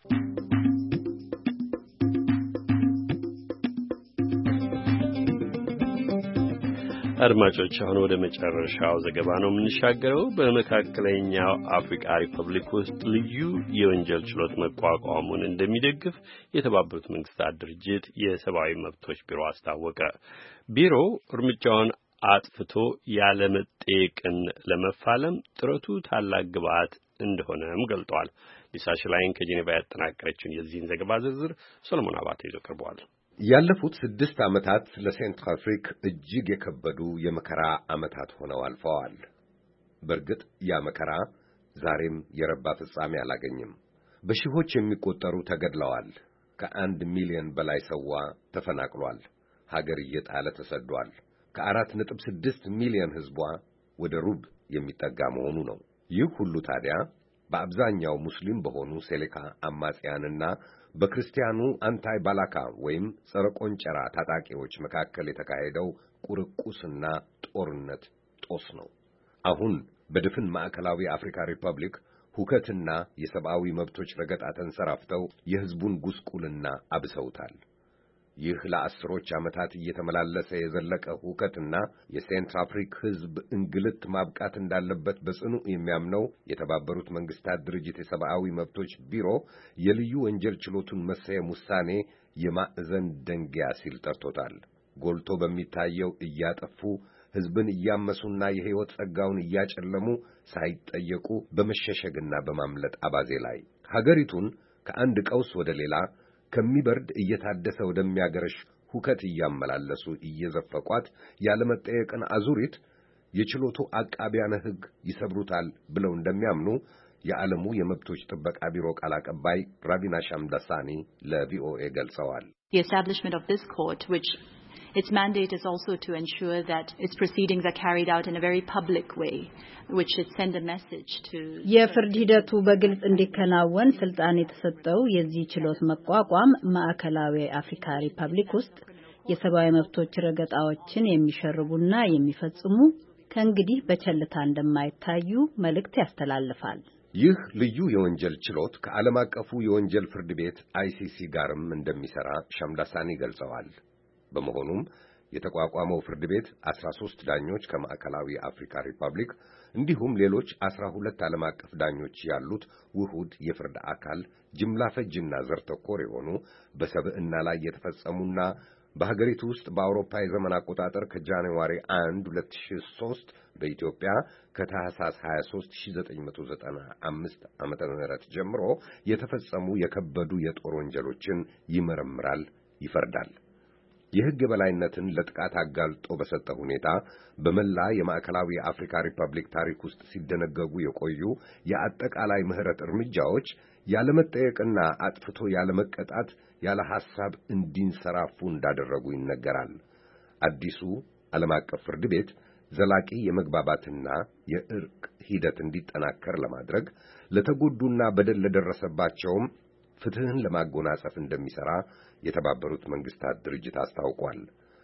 አድማጮች አሁን ወደ መጨረሻው ዘገባ ነው የምንሻገረው። በመካከለኛው አፍሪካ ሪፐብሊክ ውስጥ ልዩ የወንጀል ችሎት መቋቋሙን እንደሚደግፍ የተባበሩት መንግስታት ድርጅት የሰብአዊ መብቶች ቢሮ አስታወቀ። ቢሮው እርምጃውን አጥፍቶ ያለመጠየቅን ለመፋለም ጥረቱ ታላቅ ግብዓት እንደሆነም ገልጧል። ሊሳ ሽላይን ከጄኔቫ ያጠናቀረችውን የዚህን ዘገባ ዝርዝር ሰሎሞን አባተ ይዞ ቀርቧል። ያለፉት ስድስት ዓመታት ለሴንትራል አፍሪክ እጅግ የከበዱ የመከራ ዓመታት ሆነው አልፈዋል። በእርግጥ ያ መከራ ዛሬም የረባ ፍጻሜ አላገኝም። በሺዎች የሚቆጠሩ ተገድለዋል። ከአንድ ሚሊዮን በላይ ሰዋ ተፈናቅሏል። ሀገር እየጣለ ተሰዷል። ከአራት ነጥብ ስድስት ሚሊዮን ሕዝቧ ወደ ሩብ የሚጠጋ መሆኑ ነው። ይህ ሁሉ ታዲያ በአብዛኛው ሙስሊም በሆኑ ሴሌካ አማጽያንና በክርስቲያኑ አንታይ ባላካ ወይም ጸረ ቆንጨራ ታጣቂዎች መካከል የተካሄደው ቁርቁስና ጦርነት ጦስ ነው። አሁን በድፍን ማዕከላዊ አፍሪካ ሪፐብሊክ ሁከትና የሰብአዊ መብቶች ረገጣ ተንሰራፍተው የሕዝቡን ጉስቁልና አብሰውታል። ይህ ለአስሮች ዓመታት እየተመላለሰ የዘለቀ ሁከትና የሴንትራል አፍሪክ ሕዝብ እንግልት ማብቃት እንዳለበት በጽኑ የሚያምነው የተባበሩት መንግስታት ድርጅት የሰብአዊ መብቶች ቢሮ የልዩ ወንጀል ችሎቱን መሰየም ውሳኔ የማዕዘን ደንጊያ ሲል ጠርቶታል። ጎልቶ በሚታየው እያጠፉ ሕዝብን እያመሱና የሕይወት ጸጋውን እያጨለሙ ሳይጠየቁ በመሸሸግና በማምለጥ አባዜ ላይ ሀገሪቱን ከአንድ ቀውስ ወደ ሌላ ከሚበርድ እየታደሰ ወደሚያገረሽ ሁከት እያመላለሱ እየዘፈቋት ያለመጠየቅን አዙሪት የችሎቱ አቃቢያነ ሕግ ይሰብሩታል ብለው እንደሚያምኑ የዓለሙ የመብቶች ጥበቃ ቢሮ ቃል አቀባይ ራቪና ሻምዳሳኒ ለቪኦኤ ገልጸዋል። The establishment of this court, which its mandate is also to ensure that its proceedings are carried out in a very public way, which should send a message to የፍርድ ሂደቱ በግልጽ እንዲከናወን ስልጣን የተሰጠው የዚህ ችሎት መቋቋም ማዕከላዊ አፍሪካ ሪፐብሊክ ውስጥ የሰብአዊ መብቶች ረገጣዎችን የሚሸርቡና የሚፈጽሙ ከእንግዲህ በቸልታ እንደማይታዩ መልእክት ያስተላልፋል። ይህ ልዩ የወንጀል ችሎት ከዓለም አቀፉ የወንጀል ፍርድ ቤት አይሲሲ ጋርም እንደሚሰራ ሻምዳሳኒ ገልጸዋል። በመሆኑም የተቋቋመው ፍርድ ቤት አስራ ሦስት ዳኞች ከማዕከላዊ አፍሪካ ሪፐብሊክ እንዲሁም ሌሎች አስራ ሁለት ዓለም አቀፍ ዳኞች ያሉት ውሁድ የፍርድ አካል ጅምላ ፈጅና ዘር ተኮር የሆኑ በሰብዕና ላይ የተፈጸሙና በሀገሪቱ ውስጥ በአውሮፓ የዘመን አቆጣጠር ከጃንዋሪ አንድ ሁለት ሺህ ሦስት በኢትዮጵያ ከታህሳስ ሀያ ሦስት ሺህ ዘጠኝ መቶ ዘጠና አምስት ዓመተ ምህረት ጀምሮ የተፈጸሙ የከበዱ የጦር ወንጀሎችን ይመረምራል፣ ይፈርዳል። የሕግ የበላይነትን ለጥቃት አጋልጦ በሰጠ ሁኔታ በመላ የማዕከላዊ አፍሪካ ሪፐብሊክ ታሪክ ውስጥ ሲደነገጉ የቆዩ የአጠቃላይ ምህረት እርምጃዎች ያለመጠየቅና አጥፍቶ ያለመቀጣት ያለ ሐሳብ እንዲንሰራፉ እንዳደረጉ ይነገራል። አዲሱ ዓለም አቀፍ ፍርድ ቤት ዘላቂ የመግባባትና የእርቅ ሂደት እንዲጠናከር ለማድረግ ለተጎዱና በደል ለደረሰባቸውም ፍትህን ለማጎናጸፍ እንደሚሰራ የተባበሩት መንግስታት ድርጅት አስታውቋል።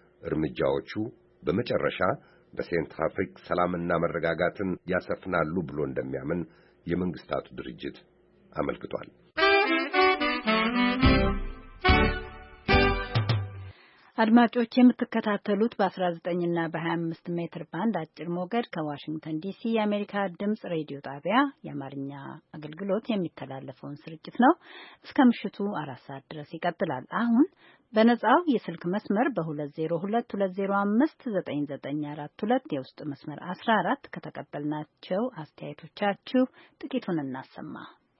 እርምጃዎቹ በመጨረሻ በሴንትራል አፍሪክ ሰላምና መረጋጋትን ያሰፍናሉ ብሎ እንደሚያምን የመንግስታቱ ድርጅት አመልክቷል። አድማጮች የምትከታተሉት በ19 እና በ25 ሜትር ባንድ አጭር ሞገድ ከዋሽንግተን ዲሲ የአሜሪካ ድምጽ ሬዲዮ ጣቢያ የአማርኛ አገልግሎት የሚተላለፈውን ስርጭት ነው። እስከ ምሽቱ አራት ሰዓት ድረስ ይቀጥላል። አሁን በነጻው የስልክ መስመር በሁለት ዜሮ ሁለት ሁለት ዜሮ አምስት ዘጠኝ ዘጠኝ አራት ሁለት የውስጥ መስመር አስራ አራት ከተቀበልናቸው አስተያየቶቻችሁ ጥቂቱን እናሰማ።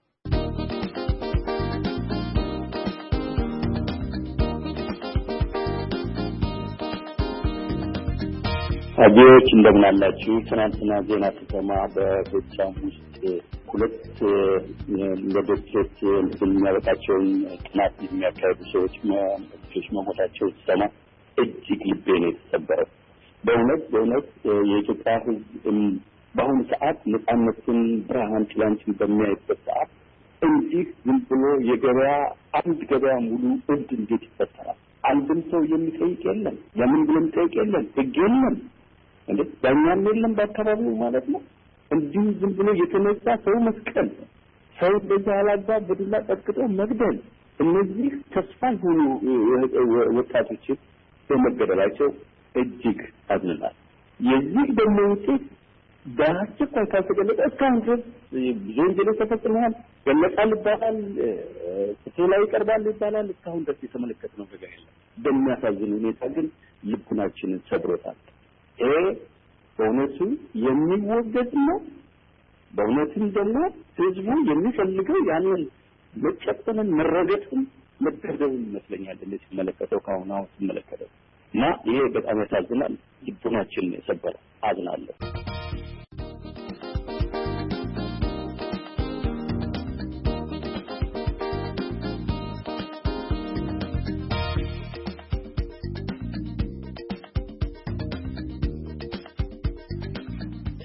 አዲዎች እንደምን አላችሁ? ትናንትና ዜና ተሰማ በጎጃም ውስጥ ሁለት ለዶክተር የሚያበቃቸውን ጥናት የሚያካሂዱ ሰዎች ሰዎች መሞታቸው ተሰማ እጅግ ልቤ ነው የተሰበረው። በእውነት በእውነት የኢትዮጵያ ሕዝብ በአሁኑ ሰዓት ነፃነትን ብርሃን ጭላንጭል በሚያይበት ሰዓት እንዲህ ዝም ብሎ የገበያ አንድ ገበያ ሙሉ እብድ እንዴት ይፈጠራል? አንድም ሰው የሚጠይቅ የለም። ለምን ብሎ የሚጠይቅ የለም። ሕግ የለም እንዴ ዳኛም የለም በአካባቢው ማለት ነው። እንዲሁ ዝም ብሎ የተነሳ ሰው መስቀል፣ ሰው በዛ አላግባብ በዱላ ቀጥቅጦ መግደል፣ እነዚህ ተስፋ የሆኑ ወጣቶች በመገደላቸው እጅግ አዝነናል። የዚህ ደግሞ ውጤት በአስቸኳይ ካልተገለጸ እስካሁን ድረስ ብዙ ወንጀሎች ተፈጽመዋል። ገለጻል ይባላል፣ ፍትህ ላይ ይቀርባል ይባላል። እስካሁን ድረስ የተመለከትነው ነገር የለም። በሚያሳዝን ሁኔታ ግን ልቡናችንን ሰብሮታል። ይሄ በእውነቱ የሚወገድ ነው። በእውነትም ደግሞ ህዝቡ የሚፈልገው ያንን መጨፈንን፣ መረገጥን፣ መደብደብን ይመስለኛል እንደ ሲመለከተው ከአሁን አሁን ሲመለከተው እና ይሄ በጣም ያሳዝናል። ልቡናችንን የሰበረ አዝናለሁ።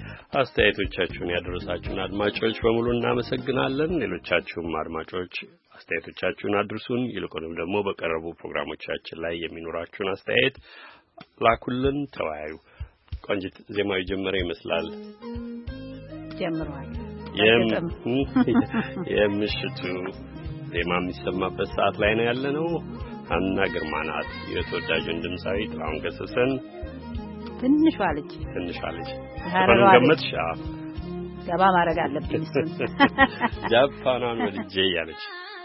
አስተያየቶቻችሁን ያደረሳችሁን አድማጮች በሙሉ እናመሰግናለን። ሌሎቻችሁም አድማጮች አስተያየቶቻችሁን አድርሱን። ይልቁንም ደግሞ በቀረቡ ፕሮግራሞቻችን ላይ የሚኖራችሁን አስተያየት ላኩልን፣ ተወያዩ። ቆንጂት ዜማዊ ጀመረ ይመስላል። ጀምሯል። የምሽቱ ዜማ የሚሰማበት ሰዓት ላይ ነው ያለነው። ሀና ግርማ ናት የተወዳጁን ድምፃዊ ጥላሁን ገሰሰን ትንሿ ልጅ ትንሿ ልጅ ሀረሯ ገመትሽ ገባ ማድረግ አለብኝ እሱን ጃፓናን ወልጄ ያለች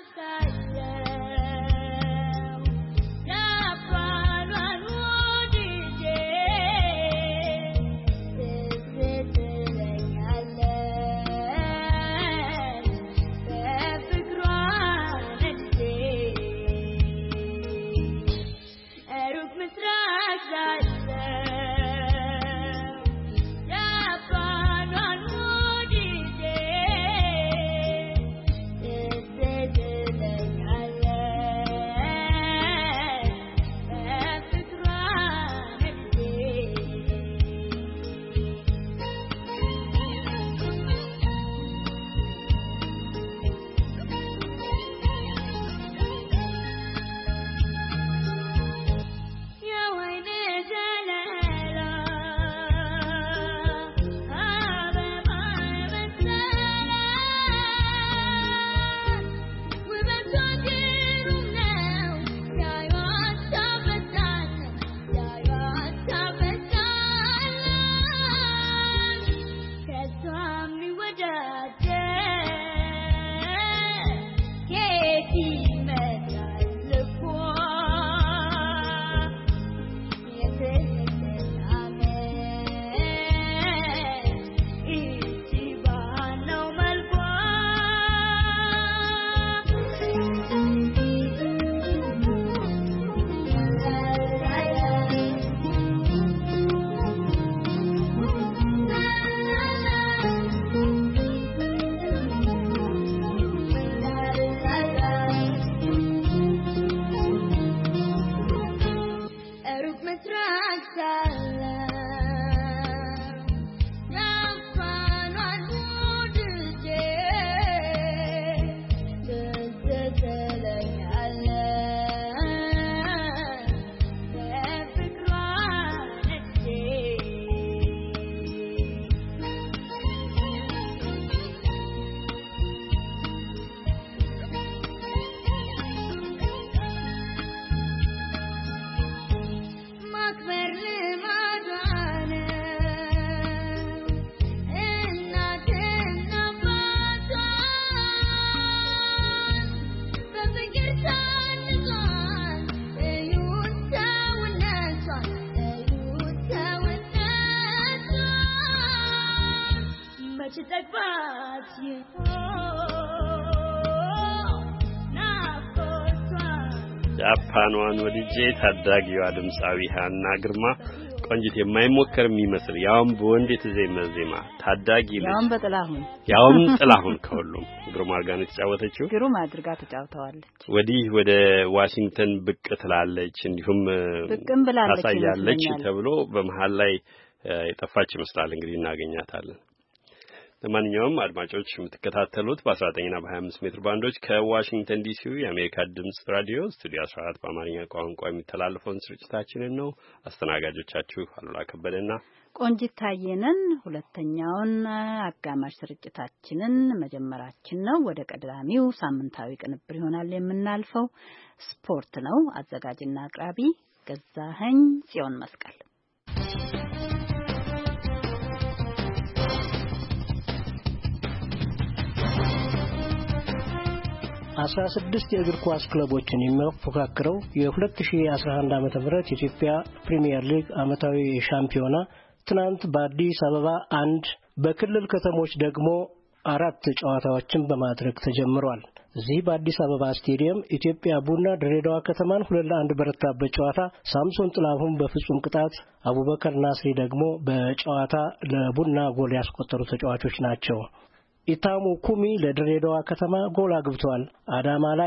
ጃፓኗን ወልጄ ታዳጊዋ ድምፃዊ ሀና ግርማ ቆንጂት የማይሞከር የሚመስል ያውም በወንድ የተዜመ ዜማ ታዳጊ ልጅ ያውም በጥላሁን ያውም ጥላሁን ከሁሉም ግሩም አድርጋ ነው የተጫወተችው። ግሩም አድርጋ ተጫውተዋለች። ወዲህ ወደ ዋሽንግተን ብቅ ትላለች እንዲሁም ብቅም ብላለች ታሳያለች ተብሎ በመሃል ላይ የጠፋች ይመስላል። እንግዲህ እናገኛታለን። ለማንኛውም አድማጮች የምትከታተሉት በ19 እና በ25 ሜትር ባንዶች ከዋሽንግተን ዲሲው የአሜሪካ ድምጽ ራዲዮ ስቱዲዮ አስራ አራት በአማርኛ ቋንቋ የሚተላለፈውን ስርጭታችንን ነው። አስተናጋጆቻችሁ አሉላ ከበደና ቆንጂት ታየነን። ሁለተኛውን አጋማሽ ስርጭታችንን መጀመራችን ነው። ወደ ቀዳሚው ሳምንታዊ ቅንብር ይሆናል የምናልፈው። ስፖርት ነው። አዘጋጅና አቅራቢ ገዛኸኝ ጽዮን መስቀል። አስራ ስድስት የእግር ኳስ ክለቦችን የሚፎካከረው የ2011 ዓመተ ምህረት የኢትዮጵያ ፕሪሚየር ሊግ ዓመታዊ ሻምፒዮና ትናንት በአዲስ አበባ አንድ በክልል ከተሞች ደግሞ አራት ጨዋታዎችን በማድረግ ተጀምሯል። እዚህ በአዲስ አበባ ስቴዲየም ኢትዮጵያ ቡና ድሬዳዋ ከተማን ሁለት ለአንድ በረታበት ጨዋታ ሳምሶን ጥላሁን በፍጹም ቅጣት፣ አቡበከር ናስሪ ደግሞ በጨዋታ ለቡና ጎል ያስቆጠሩ ተጫዋቾች ናቸው። ኢታሙ ኩሚ ለድሬዳዋ ከተማ ጎል አግብቷል። አዳማ ላይ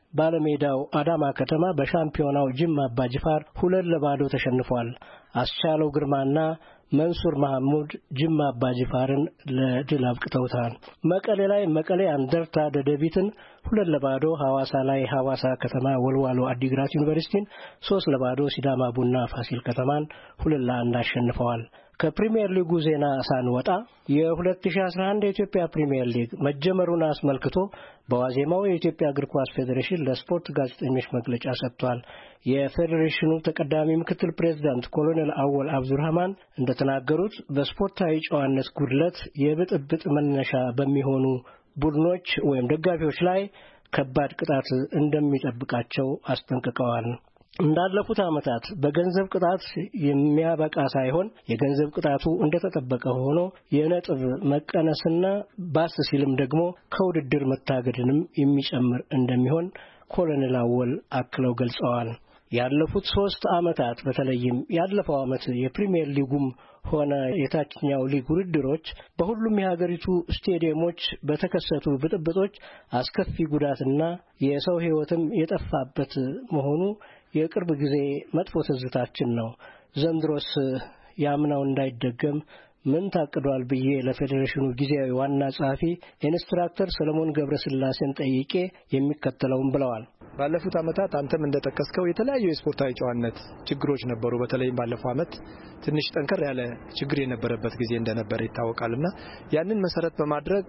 ባለሜዳው አዳማ ከተማ በሻምፒዮናው ጅማ አባጅፋር ሁለት ለባዶ ተሸንፏል። አስቻለው ግርማና መንሱር መሐሙድ ጅማ አባጅፋርን ለድል አብቅተውታል። መቀሌ ላይ መቀሌ አንደርታ ደደቢትን ሁለት ለባዶ፣ ሐዋሳ ላይ ሐዋሳ ከተማ ወልዋሎ አዲግራት ዩኒቨርሲቲን ሶስት ለባዶ፣ ሲዳማ ቡና ፋሲል ከተማን ሁለት ለአንድ አሸንፈዋል። ከፕሪሚየር ሊጉ ዜና ሳንወጣ የ2011 የኢትዮጵያ ፕሪሚየር ሊግ መጀመሩን አስመልክቶ በዋዜማው የኢትዮጵያ እግር ኳስ ፌዴሬሽን ለስፖርት ጋዜጠኞች መግለጫ ሰጥቷል። የፌዴሬሽኑ ተቀዳሚ ምክትል ፕሬዝዳንት ኮሎኔል አወል አብዱራህማን እንደተናገሩት በስፖርታዊ ጨዋነት ጉድለት የብጥብጥ መነሻ በሚሆኑ ቡድኖች ወይም ደጋፊዎች ላይ ከባድ ቅጣት እንደሚጠብቃቸው አስጠንቅቀዋል። እንዳለፉት ዓመታት በገንዘብ ቅጣት የሚያበቃ ሳይሆን የገንዘብ ቅጣቱ እንደተጠበቀ ሆኖ የነጥብ መቀነስና ባስ ሲልም ደግሞ ከውድድር መታገድንም የሚጨምር እንደሚሆን ኮሎኔል አወል አክለው ገልጸዋል። ያለፉት ሶስት ዓመታት በተለይም ያለፈው ዓመት የፕሪሚየር ሊጉም ሆነ የታችኛው ሊግ ውድድሮች በሁሉም የሀገሪቱ ስቴዲየሞች በተከሰቱ ብጥብጦች አስከፊ ጉዳትና የሰው ሕይወትም የጠፋበት መሆኑ የቅርብ ጊዜ መጥፎ ትዝታችን ነው። ዘንድሮስ ያምናው እንዳይደገም ምን ታቅዷል ብዬ ለፌዴሬሽኑ ጊዜያዊ ዋና ጸሐፊ ኢንስትራክተር ሰለሞን ገብረስላሴን ጠይቄ የሚከተለውን ብለዋል። ባለፉት ዓመታት አንተም እንደተከስከው የተለያዩ የስፖርታዊ ጨዋነት ችግሮች ነበሩ። በተለይም ባለፈው ዓመት ትንሽ ጠንከር ያለ ችግር የነበረበት ጊዜ እንደነበረ ይታወቃልና ያንን መሰረት በማድረግ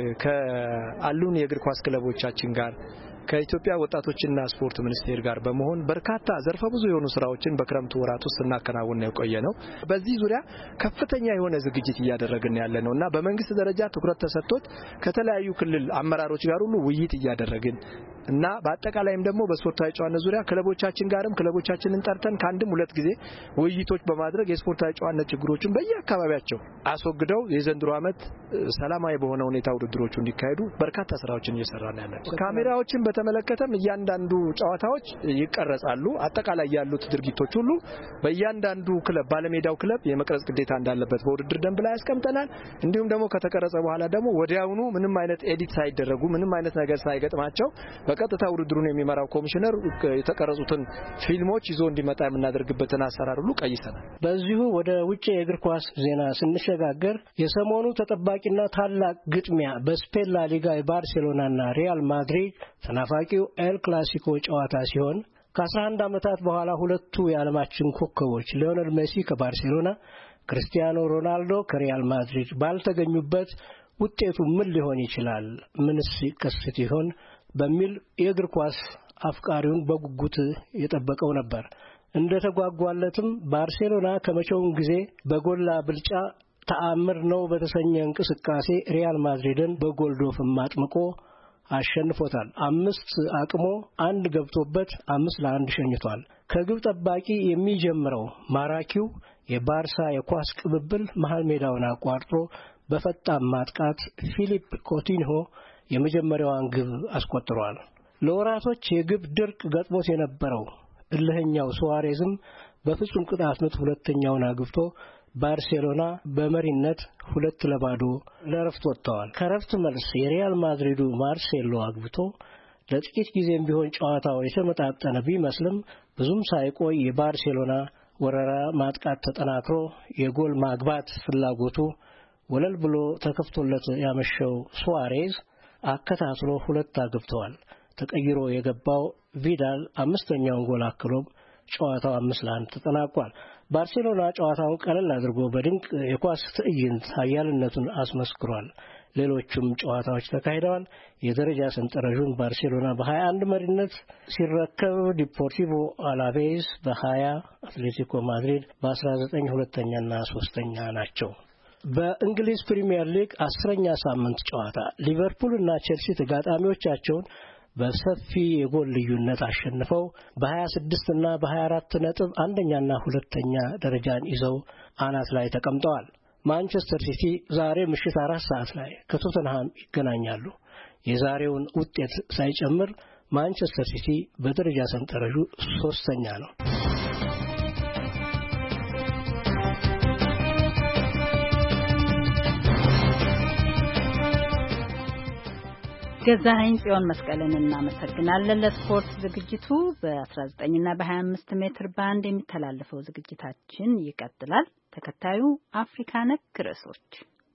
ከአሉን የእግር ኳስ ክለቦቻችን ጋር ከኢትዮጵያ ወጣቶችና ስፖርት ሚኒስቴር ጋር በመሆን በርካታ ዘርፈ ብዙ የሆኑ ስራዎችን በክረምቱ ወራት ውስጥ እናከናውን ነው የቆየ ነው። በዚህ ዙሪያ ከፍተኛ የሆነ ዝግጅት እያደረግን ያለ ነውና በመንግስት ደረጃ ትኩረት ተሰጥቶት ከተለያዩ ክልል አመራሮች ጋር ሁሉ ውይይት እያደረግን እና በአጠቃላይም ደግሞ በስፖርታዊ ጨዋነት ዙሪያ ክለቦቻችን ጋርም ክለቦቻችንን ጠርተን ከአንድም ሁለት ጊዜ ውይይቶች በማድረግ የስፖርታዊ ጨዋነት ችግሮችን በየአካባቢያቸው አስወግደው የዘንድሮ ዓመት ሰላማዊ በሆነ ሁኔታ ውድድሮቹ እንዲካሄዱ በርካታ ስራዎችን እየሰራን ያለን። ካሜራዎችን በተመለከተም እያንዳንዱ ጨዋታዎች ይቀረጻሉ። አጠቃላይ ያሉት ድርጊቶች ሁሉ በእያንዳንዱ ክለብ ባለሜዳው ክለብ የመቅረጽ ግዴታ እንዳለበት በውድድር ደንብ ላይ ያስቀምጠናል። እንዲሁም ደግሞ ከተቀረጸ በኋላ ደግሞ ወዲያውኑ ምንም አይነት ኤዲት ሳይደረጉ ምንም አይነት ነገር ሳይገጥማቸው በቀጥታ ውድድሩን የሚመራው ኮሚሽነር የተቀረጹትን ፊልሞች ይዞ እንዲመጣ የምናደርግበትን አሰራር ሁሉ ቀይሰናል። በዚሁ ወደ ውጪ የእግር ኳስ ዜና ስንሸጋገር የሰሞኑ ተጠባቂና ታላቅ ግጥሚያ በስፔን ላ ሊጋ የባርሴሎናና ሪያል ማድሪድ ተናፋቂው ኤል ክላሲኮ ጨዋታ ሲሆን ከአስራ አንድ ዓመታት በኋላ ሁለቱ የዓለማችን ኮከቦች ሊዮኔል ሜሲ ከባርሴሎና፣ ክርስቲያኖ ሮናልዶ ከሪያል ማድሪድ ባልተገኙበት ውጤቱ ምን ሊሆን ይችላል? ምንስ ይከሰት ይሆን? በሚል የእግር ኳስ አፍቃሪውን በጉጉት የጠበቀው ነበር። እንደተጓጓለትም ባርሴሎና ከመቼውም ጊዜ በጎላ ብልጫ ተአምር ነው በተሰኘ እንቅስቃሴ ሪያል ማድሪድን በጎልዶፍም አጥምቆ አሸንፎታል። አምስት አቅሞ አንድ ገብቶበት አምስት ለአንድ ሸኝቷል። ከግብ ጠባቂ የሚጀምረው ማራኪው የባርሳ የኳስ ቅብብል መሃል ሜዳውን አቋርጦ በፈጣን ማጥቃት ፊሊፕ ኮቲንሆ የመጀመሪያዋን ግብ አስቆጥሯል። ለወራቶች የግብ ድርቅ ገጥሞት የነበረው እልህኛው ሱዋሬዝም በፍጹም ቅጣት ምት ሁለተኛውን አግብቶ ባርሴሎና በመሪነት ሁለት ለባዶ ለረፍት ወጥተዋል። ከረፍት መልስ የሪያል ማድሪዱ ማርሴሎ አግብቶ ለጥቂት ጊዜም ቢሆን ጨዋታው የተመጣጠነ ቢመስልም ብዙም ሳይቆይ የባርሴሎና ወረራ ማጥቃት ተጠናክሮ የጎል ማግባት ፍላጎቱ ወለል ብሎ ተከፍቶለት ያመሸው ሱዋሬዝ አከታትሎ ሁለት አግብተዋል። ተቀይሮ የገባው ቪዳል አምስተኛውን ጎል አክሎ ጨዋታው አምስት ለአንድ ተጠናቋል። ባርሴሎና ጨዋታውን ቀለል አድርጎ በድንቅ የኳስ ትዕይንት ኃያልነቱን አስመስክሯል። ሌሎችም ጨዋታዎች ተካሂደዋል። የደረጃ ሰንጠረዡን ባርሴሎና በሀያ አንድ መሪነት ሲረከብ ዲፖርቲቮ አላቬዝ በሀያ አትሌቲኮ ማድሪድ በአስራ ዘጠኝ ሁለተኛና ሶስተኛ ናቸው። በእንግሊዝ ፕሪሚየር ሊግ አስረኛ ሳምንት ጨዋታ ሊቨርፑል እና ቼልሲ ተጋጣሚዎቻቸውን በሰፊ የጎል ልዩነት አሸንፈው በ26 እና በ24 ነጥብ አንደኛና ሁለተኛ ደረጃን ይዘው አናት ላይ ተቀምጠዋል። ማንቸስተር ሲቲ ዛሬ ምሽት አራት ሰዓት ላይ ከቶተንሃም ይገናኛሉ። የዛሬውን ውጤት ሳይጨምር ማንቸስተር ሲቲ በደረጃ ሰንጠረዡ ሶስተኛ ነው። ገዛኸኝ ጽዮን መስቀልን እናመሰግናለን። ለስፖርት ዝግጅቱ በ19 እና በ25 ሜትር ባንድ የሚተላለፈው ዝግጅታችን ይቀጥላል። ተከታዩ አፍሪካ ነክ ርዕሶች።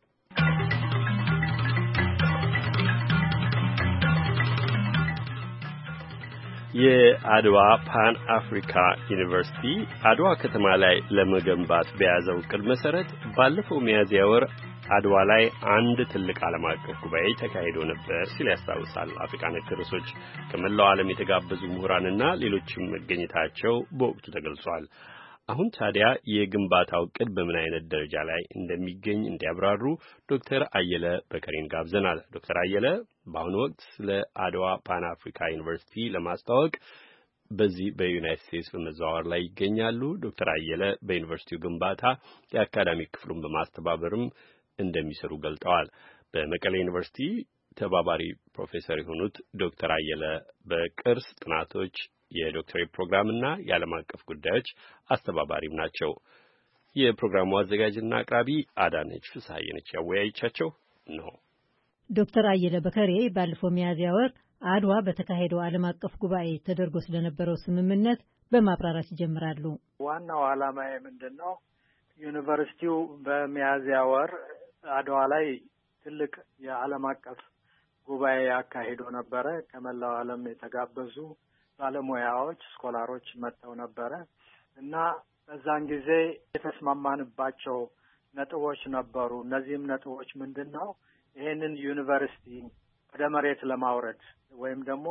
የአድዋ ፓን አፍሪካ ዩኒቨርሲቲ አድዋ ከተማ ላይ ለመገንባት በያዘው ዕቅድ መሰረት ባለፈው ሚያዝያ ወር አድዋ ላይ አንድ ትልቅ ዓለም አቀፍ ጉባኤ ተካሂዶ ነበር ሲል ያስታውሳል። አፍሪካ ነክ ርዕሶች ከመላው ዓለም የተጋበዙ ምሁራንና ሌሎችም መገኘታቸው በወቅቱ ተገልጿል። አሁን ታዲያ የግንባታው ዕቅድ በምን አይነት ደረጃ ላይ እንደሚገኝ እንዲያብራሩ ዶክተር አየለ በከሪን ጋብዘናል። ዶክተር አየለ በአሁኑ ወቅት ስለ አድዋ ፓን አፍሪካ ዩኒቨርሲቲ ለማስተዋወቅ በዚህ በዩናይትድ ስቴትስ በመዘዋወር ላይ ይገኛሉ። ዶክተር አየለ በዩኒቨርሲቲው ግንባታ የአካዳሚክ ክፍሉን በማስተባበርም እንደሚሰሩ ገልጠዋል። በመቀሌ ዩኒቨርሲቲ ተባባሪ ፕሮፌሰር የሆኑት ዶክተር አየለ በቅርስ ጥናቶች የዶክተሬት ፕሮግራምና የዓለም አቀፍ ጉዳዮች አስተባባሪም ናቸው። የፕሮግራሙ አዘጋጅና አቅራቢ አዳነች ፍስሐዬ ነች ያወያየቻቸው ነው። ዶክተር አየለ በከሬ ባለፈው ሚያዝያ ወር አድዋ በተካሄደው ዓለም አቀፍ ጉባኤ ተደርጎ ስለነበረው ስምምነት በማብራራት ይጀምራሉ። ዋናው ዓላማዬ ምንድነው? ዩኒቨርሲቲው በሚያዝያ ወር አድዋ ላይ ትልቅ የዓለም አቀፍ ጉባኤ ያካሂዶ ነበረ። ከመላው ዓለም የተጋበዙ ባለሙያዎች፣ ስኮላሮች መጥተው ነበረ እና በዛን ጊዜ የተስማማንባቸው ነጥቦች ነበሩ። እነዚህም ነጥቦች ምንድነው? ይሄንን ዩኒቨርሲቲ ወደ መሬት ለማውረድ ወይም ደግሞ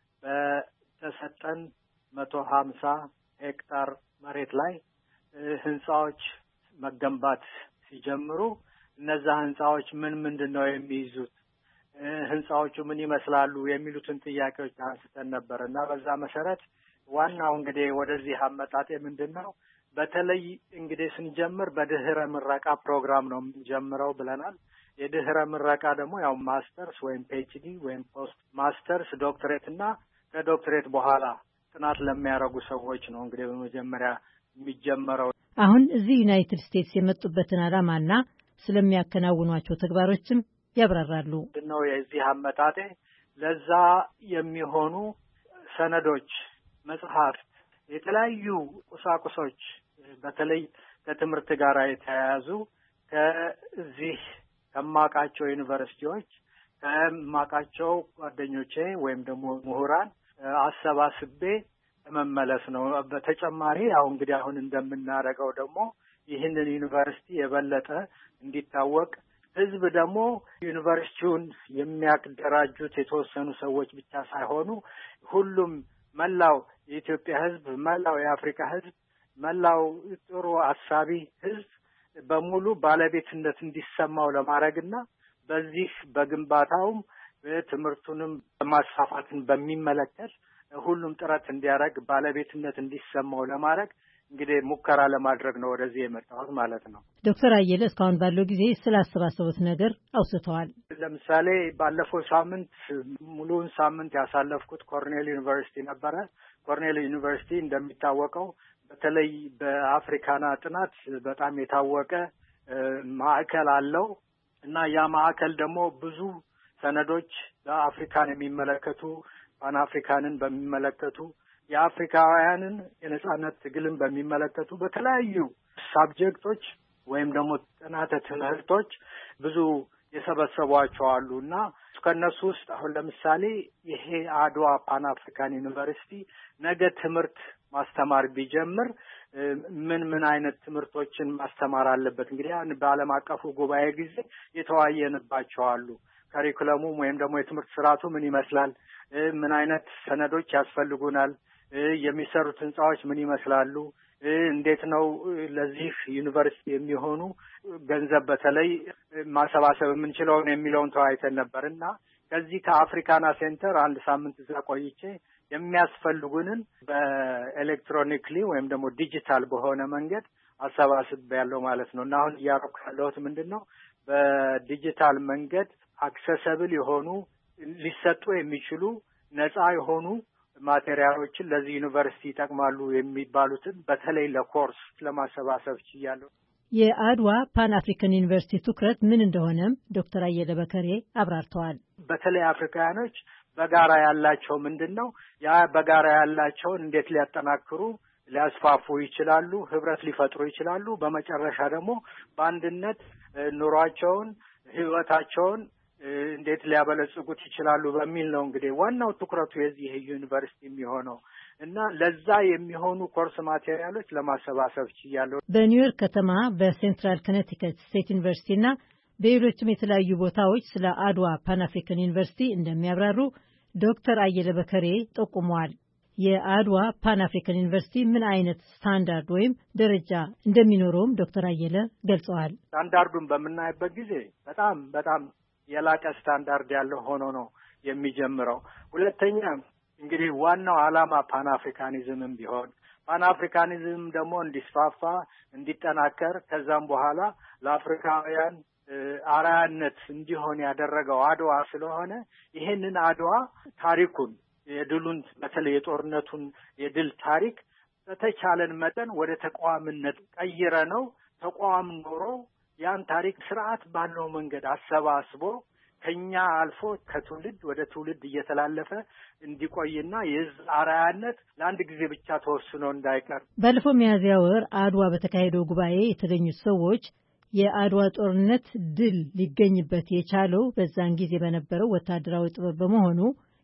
በተሰጠን መቶ ሀምሳ ሄክታር መሬት ላይ ህንጻዎች መገንባት ሲጀምሩ እነዛ ህንጻዎች ምን ምንድነው የሚይዙት፣ ህንጻዎቹ ምን ይመስላሉ የሚሉትን ጥያቄዎች አንስተን ነበር እና በዛ መሰረት ዋናው እንግዲህ ወደዚህ አመጣጤ ምንድነው በተለይ እንግዲህ ስንጀምር በድህረ ምረቃ ፕሮግራም ነው የምንጀምረው ብለናል። የድህረ ምረቃ ደግሞ ያው ማስተርስ ወይም ፒኤችዲ ወይም ፖስት ማስተርስ ዶክተሬት እና ከዶክተሬት በኋላ ጥናት ለሚያደርጉ ሰዎች ነው እንግዲህ በመጀመሪያ የሚጀመረው። አሁን እዚህ ዩናይትድ ስቴትስ የመጡበትን ዓላማና ስለሚያከናውኗቸው ተግባሮችም ያብራራሉ። ነው የዚህ አመጣጤ ለዛ የሚሆኑ ሰነዶች፣ መጽሐፍት፣ የተለያዩ ቁሳቁሶች በተለይ ከትምህርት ጋር የተያያዙ ከዚህ ከማቃቸው ዩኒቨርሲቲዎች ከማቃቸው ጓደኞቼ ወይም ደግሞ ምሁራን አሰባስቤ መመለስ ነው። በተጨማሪ ያው እንግዲህ አሁን እንደምናደርገው ደግሞ ይህንን ዩኒቨርሲቲ የበለጠ እንዲታወቅ ህዝብ ደግሞ ዩኒቨርሲቲውን የሚያደራጁት የተወሰኑ ሰዎች ብቻ ሳይሆኑ ሁሉም መላው የኢትዮጵያ ህዝብ፣ መላው የአፍሪካ ህዝብ፣ መላው ጥሩ አሳቢ ህዝብ በሙሉ ባለቤትነት እንዲሰማው ለማድረግና በዚህ በግንባታውም ትምህርቱንም ማስፋፋትን በሚመለከት ሁሉም ጥረት እንዲያደርግ ባለቤትነት እንዲሰማው ለማድረግ እንግዲህ ሙከራ ለማድረግ ነው ወደዚህ የመጣሁት ማለት ነው። ዶክተር አየለ እስካሁን ባለው ጊዜ ስላሰባሰቡት ነገር አውስተዋል። ለምሳሌ ባለፈው ሳምንት ሙሉውን ሳምንት ያሳለፍኩት ኮርኔል ዩኒቨርሲቲ ነበረ። ኮርኔል ዩኒቨርሲቲ እንደሚታወቀው በተለይ በአፍሪካና ጥናት በጣም የታወቀ ማዕከል አለው እና ያ ማዕከል ደግሞ ብዙ ሰነዶች በአፍሪካን የሚመለከቱ ፓን አፍሪካንን በሚመለከቱ የአፍሪካውያንን የነጻነት ትግልን በሚመለከቱ በተለያዩ ሳብጀክቶች ወይም ደግሞ ጥናተ ትምህርቶች ብዙ የሰበሰቧቸው አሉ እና ከነሱ ውስጥ አሁን ለምሳሌ ይሄ አድዋ ፓን አፍሪካን ዩኒቨርሲቲ ነገ ትምህርት ማስተማር ቢጀምር ምን ምን አይነት ትምህርቶችን ማስተማር አለበት? እንግዲህ በዓለም አቀፉ ጉባኤ ጊዜ የተወያየንባቸው አሉ። ካሪኩለሙም ወይም ደግሞ የትምህርት ስርዓቱ ምን ይመስላል? ምን አይነት ሰነዶች ያስፈልጉናል? የሚሰሩት ህንጻዎች ምን ይመስላሉ? እንዴት ነው ለዚህ ዩኒቨርሲቲ የሚሆኑ ገንዘብ በተለይ ማሰባሰብ የምንችለውን የሚለውን ተወያይተን ነበር እና ከዚህ ከአፍሪካና ሴንተር አንድ ሳምንት እዛ ቆይቼ የሚያስፈልጉንን በኤሌክትሮኒክሊ ወይም ደግሞ ዲጂታል በሆነ መንገድ አሰባስብ ያለው ማለት ነው እና አሁን እያደረኩ ያለሁት ምንድን ነው በዲጂታል መንገድ አክሰሰብል የሆኑ ሊሰጡ የሚችሉ ነጻ የሆኑ ማቴሪያሎችን ለዚህ ዩኒቨርሲቲ ይጠቅማሉ የሚባሉትን በተለይ ለኮርስ ለማሰባሰብ ችያለሁ። የአድዋ ፓን አፍሪካን ዩኒቨርሲቲ ትኩረት ምን እንደሆነም ዶክተር አየለ በከሬ አብራርተዋል። በተለይ አፍሪካውያኖች በጋራ ያላቸው ምንድነው? ያ በጋራ ያላቸውን እንዴት ሊያጠናክሩ ሊያስፋፉ ይችላሉ? ህብረት ሊፈጥሩ ይችላሉ? በመጨረሻ ደግሞ በአንድነት ኑሯቸውን ህይወታቸውን እንዴት ሊያበለጽጉት ይችላሉ በሚል ነው እንግዲህ ዋናው ትኩረቱ የዚህ ዩኒቨርሲቲ የሚሆነው እና ለዛ የሚሆኑ ኮርስ ማቴሪያሎች ለማሰባሰብ ችያለሁ። በኒውዮርክ ከተማ በሴንትራል ኮኔቲከት ስቴት ዩኒቨርሲቲ እና በሌሎችም የተለያዩ ቦታዎች ስለ አድዋ ፓን አፍሪካን ዩኒቨርሲቲ እንደሚያብራሩ ዶክተር አየለ በከሬ ጠቁመዋል። የአድዋ ፓን አፍሪካን ዩኒቨርሲቲ ምን አይነት ስታንዳርድ ወይም ደረጃ እንደሚኖረውም ዶክተር አየለ ገልጸዋል። ስታንዳርዱን በምናይበት ጊዜ በጣም በጣም የላቀ ስታንዳርድ ያለው ሆኖ ነው የሚጀምረው። ሁለተኛ እንግዲህ ዋናው ዓላማ ፓን አፍሪካኒዝምም ቢሆን ፓን አፍሪካኒዝም ደግሞ እንዲስፋፋ እንዲጠናከር ከዛም በኋላ ለአፍሪካውያን አርአያነት እንዲሆን ያደረገው አድዋ ስለሆነ ይሄንን አድዋ ታሪኩን የድሉን በተለይ የጦርነቱን የድል ታሪክ በተቻለን መጠን ወደ ተቋምነት ቀይረ ነው ተቋም ኖሮ ያን ታሪክ ስርዓት ባለው መንገድ አሰባስቦ ከኛ አልፎ ከትውልድ ወደ ትውልድ እየተላለፈ እንዲቆይና የህዝብ አርአያነት ለአንድ ጊዜ ብቻ ተወስኖ እንዳይቀር። ባለፈው ሚያዝያ ወር አድዋ በተካሄደው ጉባኤ የተገኙት ሰዎች የአድዋ ጦርነት ድል ሊገኝበት የቻለው በዛን ጊዜ በነበረው ወታደራዊ ጥበብ በመሆኑ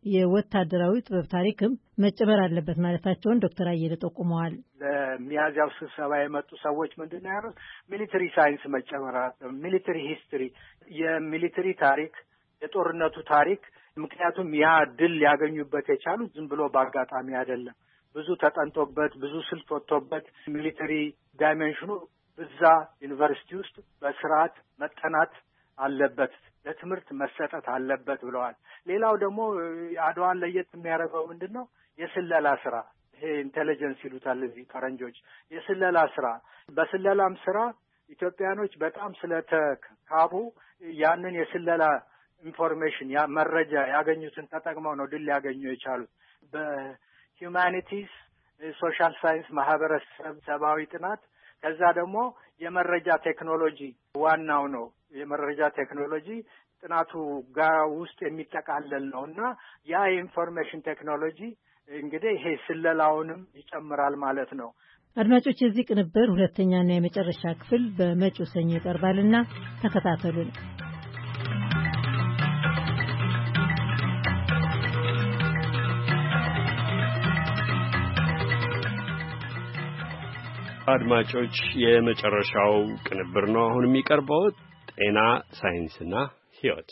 የወታደራዊ ጥበብ ታሪክም መጨመር አለበት ማለታቸውን ዶክተር አየለ ጠቁመዋል። ለሚያዝያው ስብሰባ የመጡ ሰዎች ምንድነው ያሉት? ሚሊተሪ ሳይንስ መጨመር አለበት፣ ሚሊተሪ ሂስትሪ፣ የሚሊተሪ ታሪክ፣ የጦርነቱ ታሪክ። ምክንያቱም ያ ድል ሊያገኙበት የቻሉት ዝም ብሎ በአጋጣሚ አይደለም። ብዙ ተጠንቶበት፣ ብዙ ስልት ወጥቶበት ሚሊተሪ ዳይሜንሽኑ እዛ ዩኒቨርሲቲ ውስጥ በስርዓት መጠናት አለበት፣ ለትምህርት መሰጠት አለበት ብለዋል። ሌላው ደግሞ አድዋን ለየት የሚያደርገው ምንድነው? የስለላ ስራ፣ ይሄ ኢንቴሊጀንስ ይሉታል እዚህ ፈረንጆች። የስለላ ስራ በስለላም ስራ ኢትዮጵያኖች በጣም ስለተካቡ ያንን የስለላ ኢንፎርሜሽን ያ መረጃ ያገኙትን ተጠቅመው ነው ድል ሊያገኙ የቻሉት። በሂውማኒቲስ ሶሻል ሳይንስ ማህበረሰብ ሰብአዊ ጥናት ከዛ ደግሞ የመረጃ ቴክኖሎጂ ዋናው ነው። የመረጃ ቴክኖሎጂ ጥናቱ ጋር ውስጥ የሚጠቃለል ነው እና ያ የኢንፎርሜሽን ቴክኖሎጂ እንግዲህ ይሄ ስለላውንም ይጨምራል ማለት ነው። አድማጮች፣ የዚህ ቅንብር ሁለተኛና የመጨረሻ ክፍል በመጪው ሰኞ ይቀርባልና ተከታተሉን። አድማጮች፣ የመጨረሻው ቅንብር ነው አሁን የሚቀርበው። ጤና ሳይንስና ሕይወት።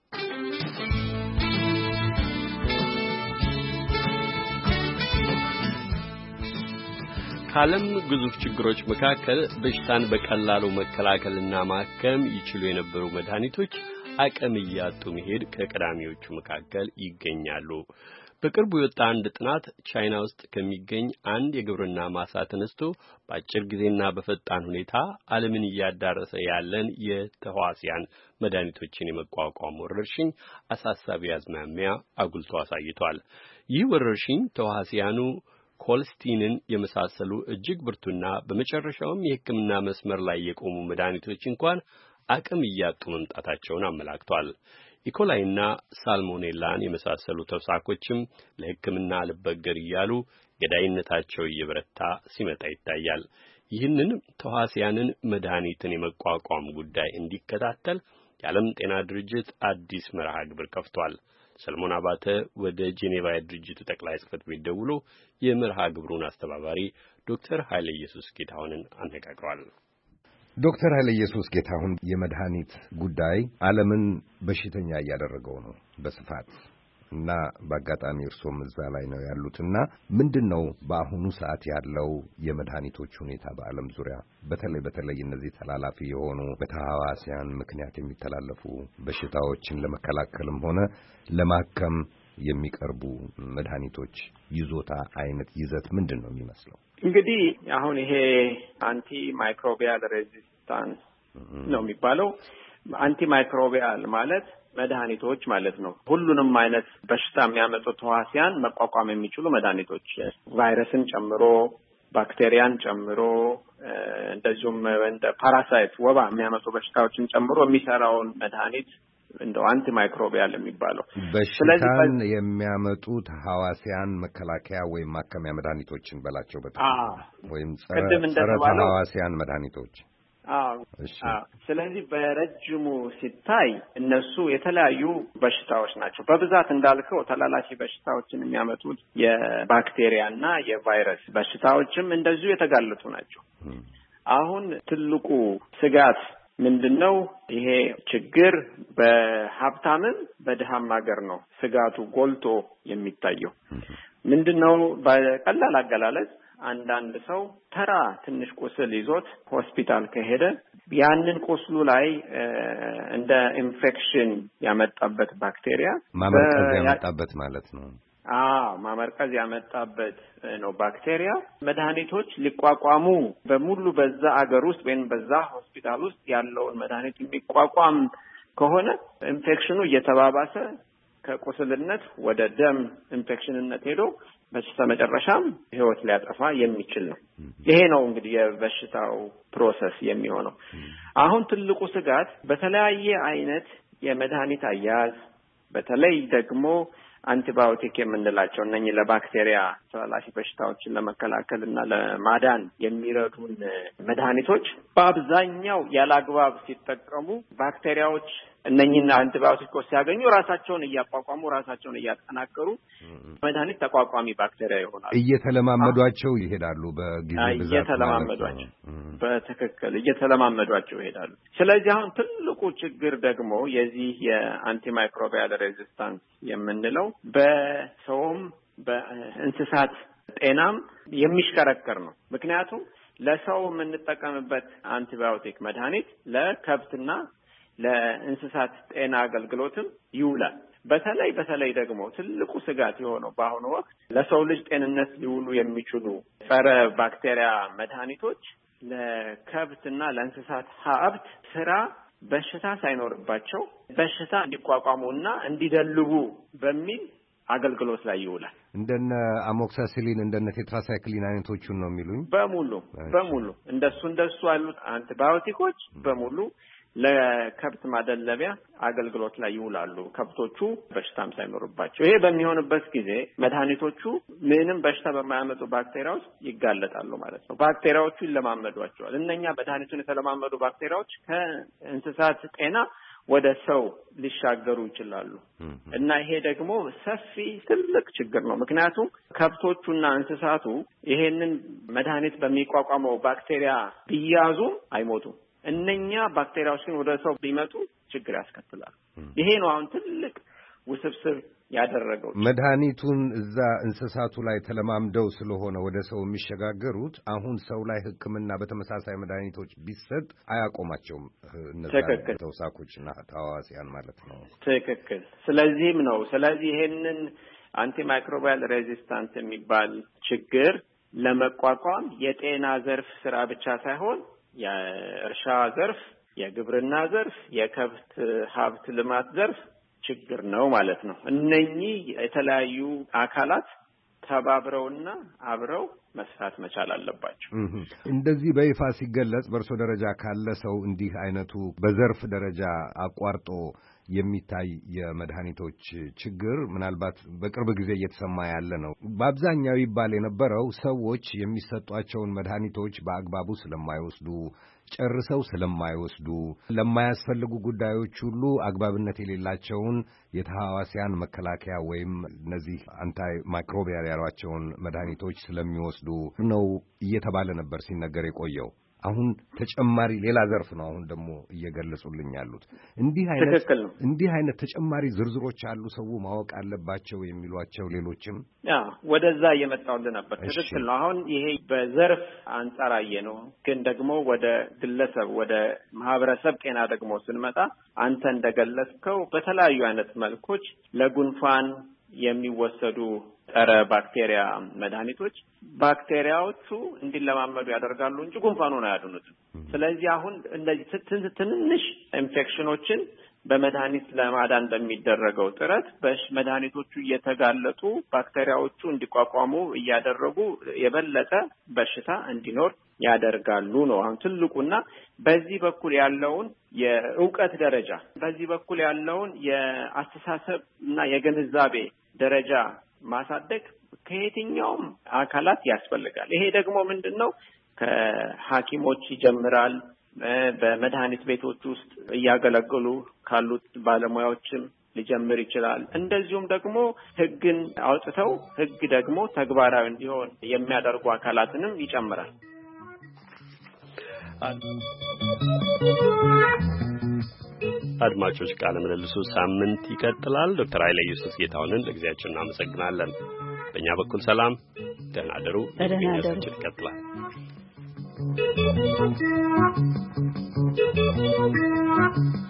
ከዓለም ግዙፍ ችግሮች መካከል በሽታን በቀላሉ መከላከልና ማከም ይችሉ የነበሩ መድኃኒቶች አቅም እያጡ መሄድ ከቀዳሚዎቹ መካከል ይገኛሉ። በቅርቡ የወጣ አንድ ጥናት ቻይና ውስጥ ከሚገኝ አንድ የግብርና ማሳ ተነስቶ በአጭር ጊዜና በፈጣን ሁኔታ ዓለምን እያዳረሰ ያለን የተህዋሲያን መድኃኒቶችን የመቋቋም ወረርሽኝ አሳሳቢ አዝማሚያ አጉልቶ አሳይቷል። ይህ ወረርሽኝ ተህዋሲያኑ ኮልስቲንን የመሳሰሉ እጅግ ብርቱና በመጨረሻውም የሕክምና መስመር ላይ የቆሙ መድኃኒቶች እንኳን አቅም እያጡ መምጣታቸውን አመላክቷል። ኢኮላይና ሳልሞኔላን የመሳሰሉ ተውሳኮችም ለሕክምና አልበገር እያሉ ገዳይነታቸው እየበረታ ሲመጣ ይታያል። ይህንን ተህዋሲያንን መድኃኒትን የመቋቋም ጉዳይ እንዲከታተል የዓለም ጤና ድርጅት አዲስ መርሃ ግብር ከፍቷል። ሰለሞን አባተ ወደ ጄኔቫ የድርጅቱ ጠቅላይ ጽሕፈት ቤት ደውሎ የመርሃ ግብሩን አስተባባሪ ዶክተር ኃይለ ኢየሱስ ጌታሁንን አነጋግሯል። ዶክተር ኃይለ ኢየሱስ ጌታሁን፣ የመድኃኒት ጉዳይ ዓለምን በሽተኛ እያደረገው ነው በስፋት እና በአጋጣሚ እርሶም እዛ ላይ ነው ያሉትና ምንድን ነው በአሁኑ ሰዓት ያለው የመድኃኒቶች ሁኔታ በዓለም ዙሪያ በተለይ በተለይ እነዚህ ተላላፊ የሆኑ በተህዋሲያን ምክንያት የሚተላለፉ በሽታዎችን ለመከላከልም ሆነ ለማከም የሚቀርቡ መድኃኒቶች ይዞታ አይነት ይዘት ምንድን ነው የሚመስለው? እንግዲህ አሁን ይሄ አንቲ ማይክሮቢያል ሬዚስታንስ ነው የሚባለው። አንቲ ማይክሮቢያል ማለት መድኃኒቶች ማለት ነው። ሁሉንም አይነት በሽታ የሚያመጡ ተህዋሲያን መቋቋም የሚችሉ መድኃኒቶች ቫይረስን ጨምሮ ባክቴሪያን ጨምሮ እንደዚሁም እንደ ፓራሳይት ወባ የሚያመጡ በሽታዎችን ጨምሮ የሚሰራውን መድኃኒት እንደው አንቲ ማይክሮቢያል የሚባለው በሽታን የሚያመጡት ሐዋሲያን መከላከያ ወይም ማከሚያ መድኃኒቶችን በላቸው በጣም ወይም ጸረ ሐዋሲያን መድኃኒቶች አዎ ስለዚህ በረጅሙ ሲታይ እነሱ የተለያዩ በሽታዎች ናቸው በብዛት እንዳልከው ተላላፊ በሽታዎችን የሚያመጡት የባክቴሪያና የቫይረስ በሽታዎችም እንደዚሁ የተጋለጡ ናቸው አሁን ትልቁ ስጋት ምንድነው ይሄ ችግር በሀብታምም በድሃም ሀገር ነው ስጋቱ ጎልቶ የሚታየው ምንድነው በቀላል አገላለጽ አንዳንድ ሰው ተራ ትንሽ ቁስል ይዞት ሆስፒታል ከሄደ ያንን ቁስሉ ላይ እንደ ኢንፌክሽን ያመጣበት ባክቴሪያ ማመርቀዝ ያመጣበት ማለት ነው አዎ ማመርቀዝ ያመጣበት ነው ባክቴሪያ መድኃኒቶች ሊቋቋሙ በሙሉ በዛ አገር ውስጥ ወይም በዛ ሆስፒታል ውስጥ ያለውን መድኃኒት የሚቋቋም ከሆነ ኢንፌክሽኑ እየተባባሰ ከቁስልነት ወደ ደም ኢንፌክሽንነት ሄዶ በስተመጨረሻም ህይወት ሊያጠፋ የሚችል ነው ይሄ ነው እንግዲህ የበሽታው ፕሮሰስ የሚሆነው አሁን ትልቁ ስጋት በተለያየ አይነት የመድኃኒት አያያዝ በተለይ ደግሞ አንቲባዮቲክ የምንላቸው እነኚህ ለባክቴሪያ ተላላፊ በሽታዎችን ለመከላከልና ለማዳን የሚረዱን መድኃኒቶች በአብዛኛው ያላግባብ ሲጠቀሙ ባክቴሪያዎች እነኚህን አንቲባዮቲኮች ሲያገኙ ራሳቸውን እያቋቋሙ ራሳቸውን እያጠናከሩ መድኃኒት ተቋቋሚ ባክቴሪያ ይሆናሉ እየተለማመዷቸው ይሄዳሉ በጊዜ ብዛት እየተለማመዷቸው በትክክል እየተለማመዷቸው ይሄዳሉ ስለዚህ አሁን ትልቁ ችግር ደግሞ የዚህ የአንቲማይክሮቢያል ሬዚስታንስ የምንለው በሰውም በእንስሳት ጤናም የሚሽከረከር ነው ምክንያቱም ለሰው የምንጠቀምበት አንቲባዮቲክ መድኃኒት ለከብትና ለእንስሳት ጤና አገልግሎትም ይውላል በተለይ በተለይ ደግሞ ትልቁ ስጋት የሆነው በአሁኑ ወቅት ለሰው ልጅ ጤንነት ሊውሉ የሚችሉ ጸረ ባክቴሪያ መድኃኒቶች ለከብትና ለእንስሳት ሀብት ስራ በሽታ ሳይኖርባቸው በሽታ እንዲቋቋሙና እንዲደልቡ በሚል አገልግሎት ላይ ይውላል እንደነ አሞክሳሲሊን እንደነ ቴትራሳይክሊን አይነቶቹን ነው የሚሉኝ በሙሉ በሙሉ እንደሱ እንደሱ ያሉት አንቲባዮቲኮች በሙሉ ለከብት ማደለቢያ አገልግሎት ላይ ይውላሉ ከብቶቹ በሽታም ሳይኖርባቸው ይሄ በሚሆንበት ጊዜ መድኃኒቶቹ ምንም በሽታ በማያመጡ ባክቴሪያዎች ይጋለጣሉ ማለት ነው ባክቴሪያዎቹ ይለማመዷቸዋል እነኛ መድኃኒቱን የተለማመዱ ባክቴሪያዎች ከእንስሳት ጤና ወደ ሰው ሊሻገሩ ይችላሉ እና ይሄ ደግሞ ሰፊ ትልቅ ችግር ነው ምክንያቱም ከብቶቹና እንስሳቱ ይሄንን መድኃኒት በሚቋቋመው ባክቴሪያ ቢያዙ አይሞቱም እነኛ ባክቴሪያዎች ግን ወደ ሰው ቢመጡ ችግር ያስከትላል ይሄ ነው አሁን ትልቅ ውስብስብ ያደረገው መድኃኒቱን እዛ እንስሳቱ ላይ ተለማምደው ስለሆነ ወደ ሰው የሚሸጋገሩት አሁን ሰው ላይ ሕክምና በተመሳሳይ መድኃኒቶች ቢሰጥ አያቆማቸውም እነዛ ተውሳኮችና ተዋሲያን ማለት ነው ትክክል ስለዚህም ነው ስለዚህ ይሄንን አንቲማይክሮቢያል ሬዚስታንስ የሚባል ችግር ለመቋቋም የጤና ዘርፍ ስራ ብቻ ሳይሆን የእርሻ ዘርፍ የግብርና ዘርፍ የከብት ሀብት ልማት ዘርፍ ችግር ነው ማለት ነው እነኚህ የተለያዩ አካላት ተባብረውና አብረው መስራት መቻል አለባቸው እንደዚህ በይፋ ሲገለጽ በርሶ ደረጃ ካለ ሰው እንዲህ አይነቱ በዘርፍ ደረጃ አቋርጦ የሚታይ የመድኃኒቶች ችግር ምናልባት በቅርብ ጊዜ እየተሰማ ያለ ነው በአብዛኛው ይባል የነበረው ሰዎች የሚሰጧቸውን መድኃኒቶች በአግባቡ ስለማይወስዱ ጨርሰው ስለማይወስዱ ለማያስፈልጉ ጉዳዮች ሁሉ አግባብነት የሌላቸውን የተሐዋሲያን መከላከያ ወይም እነዚህ አንታይ ማይክሮቢያል ያሏቸውን መድኃኒቶች ስለሚወስዱ ነው እየተባለ ነበር ሲነገር የቆየው አሁን ተጨማሪ ሌላ ዘርፍ ነው አሁን ደግሞ እየገለጹልኝ ያሉት እንዲህ አይነት እንዲህ አይነት ተጨማሪ ዝርዝሮች አሉ ሰው ማወቅ አለባቸው የሚሏቸው ሌሎችም ያ ወደዛ እየመጣውልህ ነበር ትክክል ነው አሁን ይሄ በዘርፍ አንጻራዬ ነው ግን ደግሞ ወደ ግለሰብ ወደ ማህበረሰብ ጤና ደግሞ ስንመጣ አንተ እንደገለጽከው በተለያዩ አይነት መልኮች ለጉንፋን የሚወሰዱ ጸረ ባክቴሪያ መድኃኒቶች ባክቴሪያዎቹ እንዲለማመዱ ያደርጋሉ እንጂ ጉንፋኑን አያድኑትም ስለዚህ አሁን እንደዚህ ትንሽ ኢንፌክሽኖችን በመድኃኒት ለማዳን በሚደረገው ጥረት በመድኃኒቶቹ እየተጋለጡ ባክቴሪያዎቹ እንዲቋቋሙ እያደረጉ የበለጠ በሽታ እንዲኖር ያደርጋሉ ነው አሁን ትልቁና በዚህ በኩል ያለውን የእውቀት ደረጃ በዚህ በኩል ያለውን የአስተሳሰብ እና የግንዛቤ ደረጃ ማሳደግ ከየትኛውም አካላት ያስፈልጋል። ይሄ ደግሞ ምንድነው ከሐኪሞች ይጀምራል። በመድኃኒት ቤቶች ውስጥ እያገለገሉ ካሉት ባለሙያዎችም ሊጀምር ይችላል። እንደዚሁም ደግሞ ሕግን አውጥተው ሕግ ደግሞ ተግባራዊ እንዲሆን የሚያደርጉ አካላትንም ይጨምራል። አድማጮች ቃለ ምልልሱ ሳምንት ይቀጥላል። ዶክተር ኃይለ ኢየሱስ ጌታሁንን ለጊዜያቸው እናመሰግናለን። በእኛ በኩል ሰላም፣ ደህና አደሩ። ደህና ይቀጥላል። Thank you.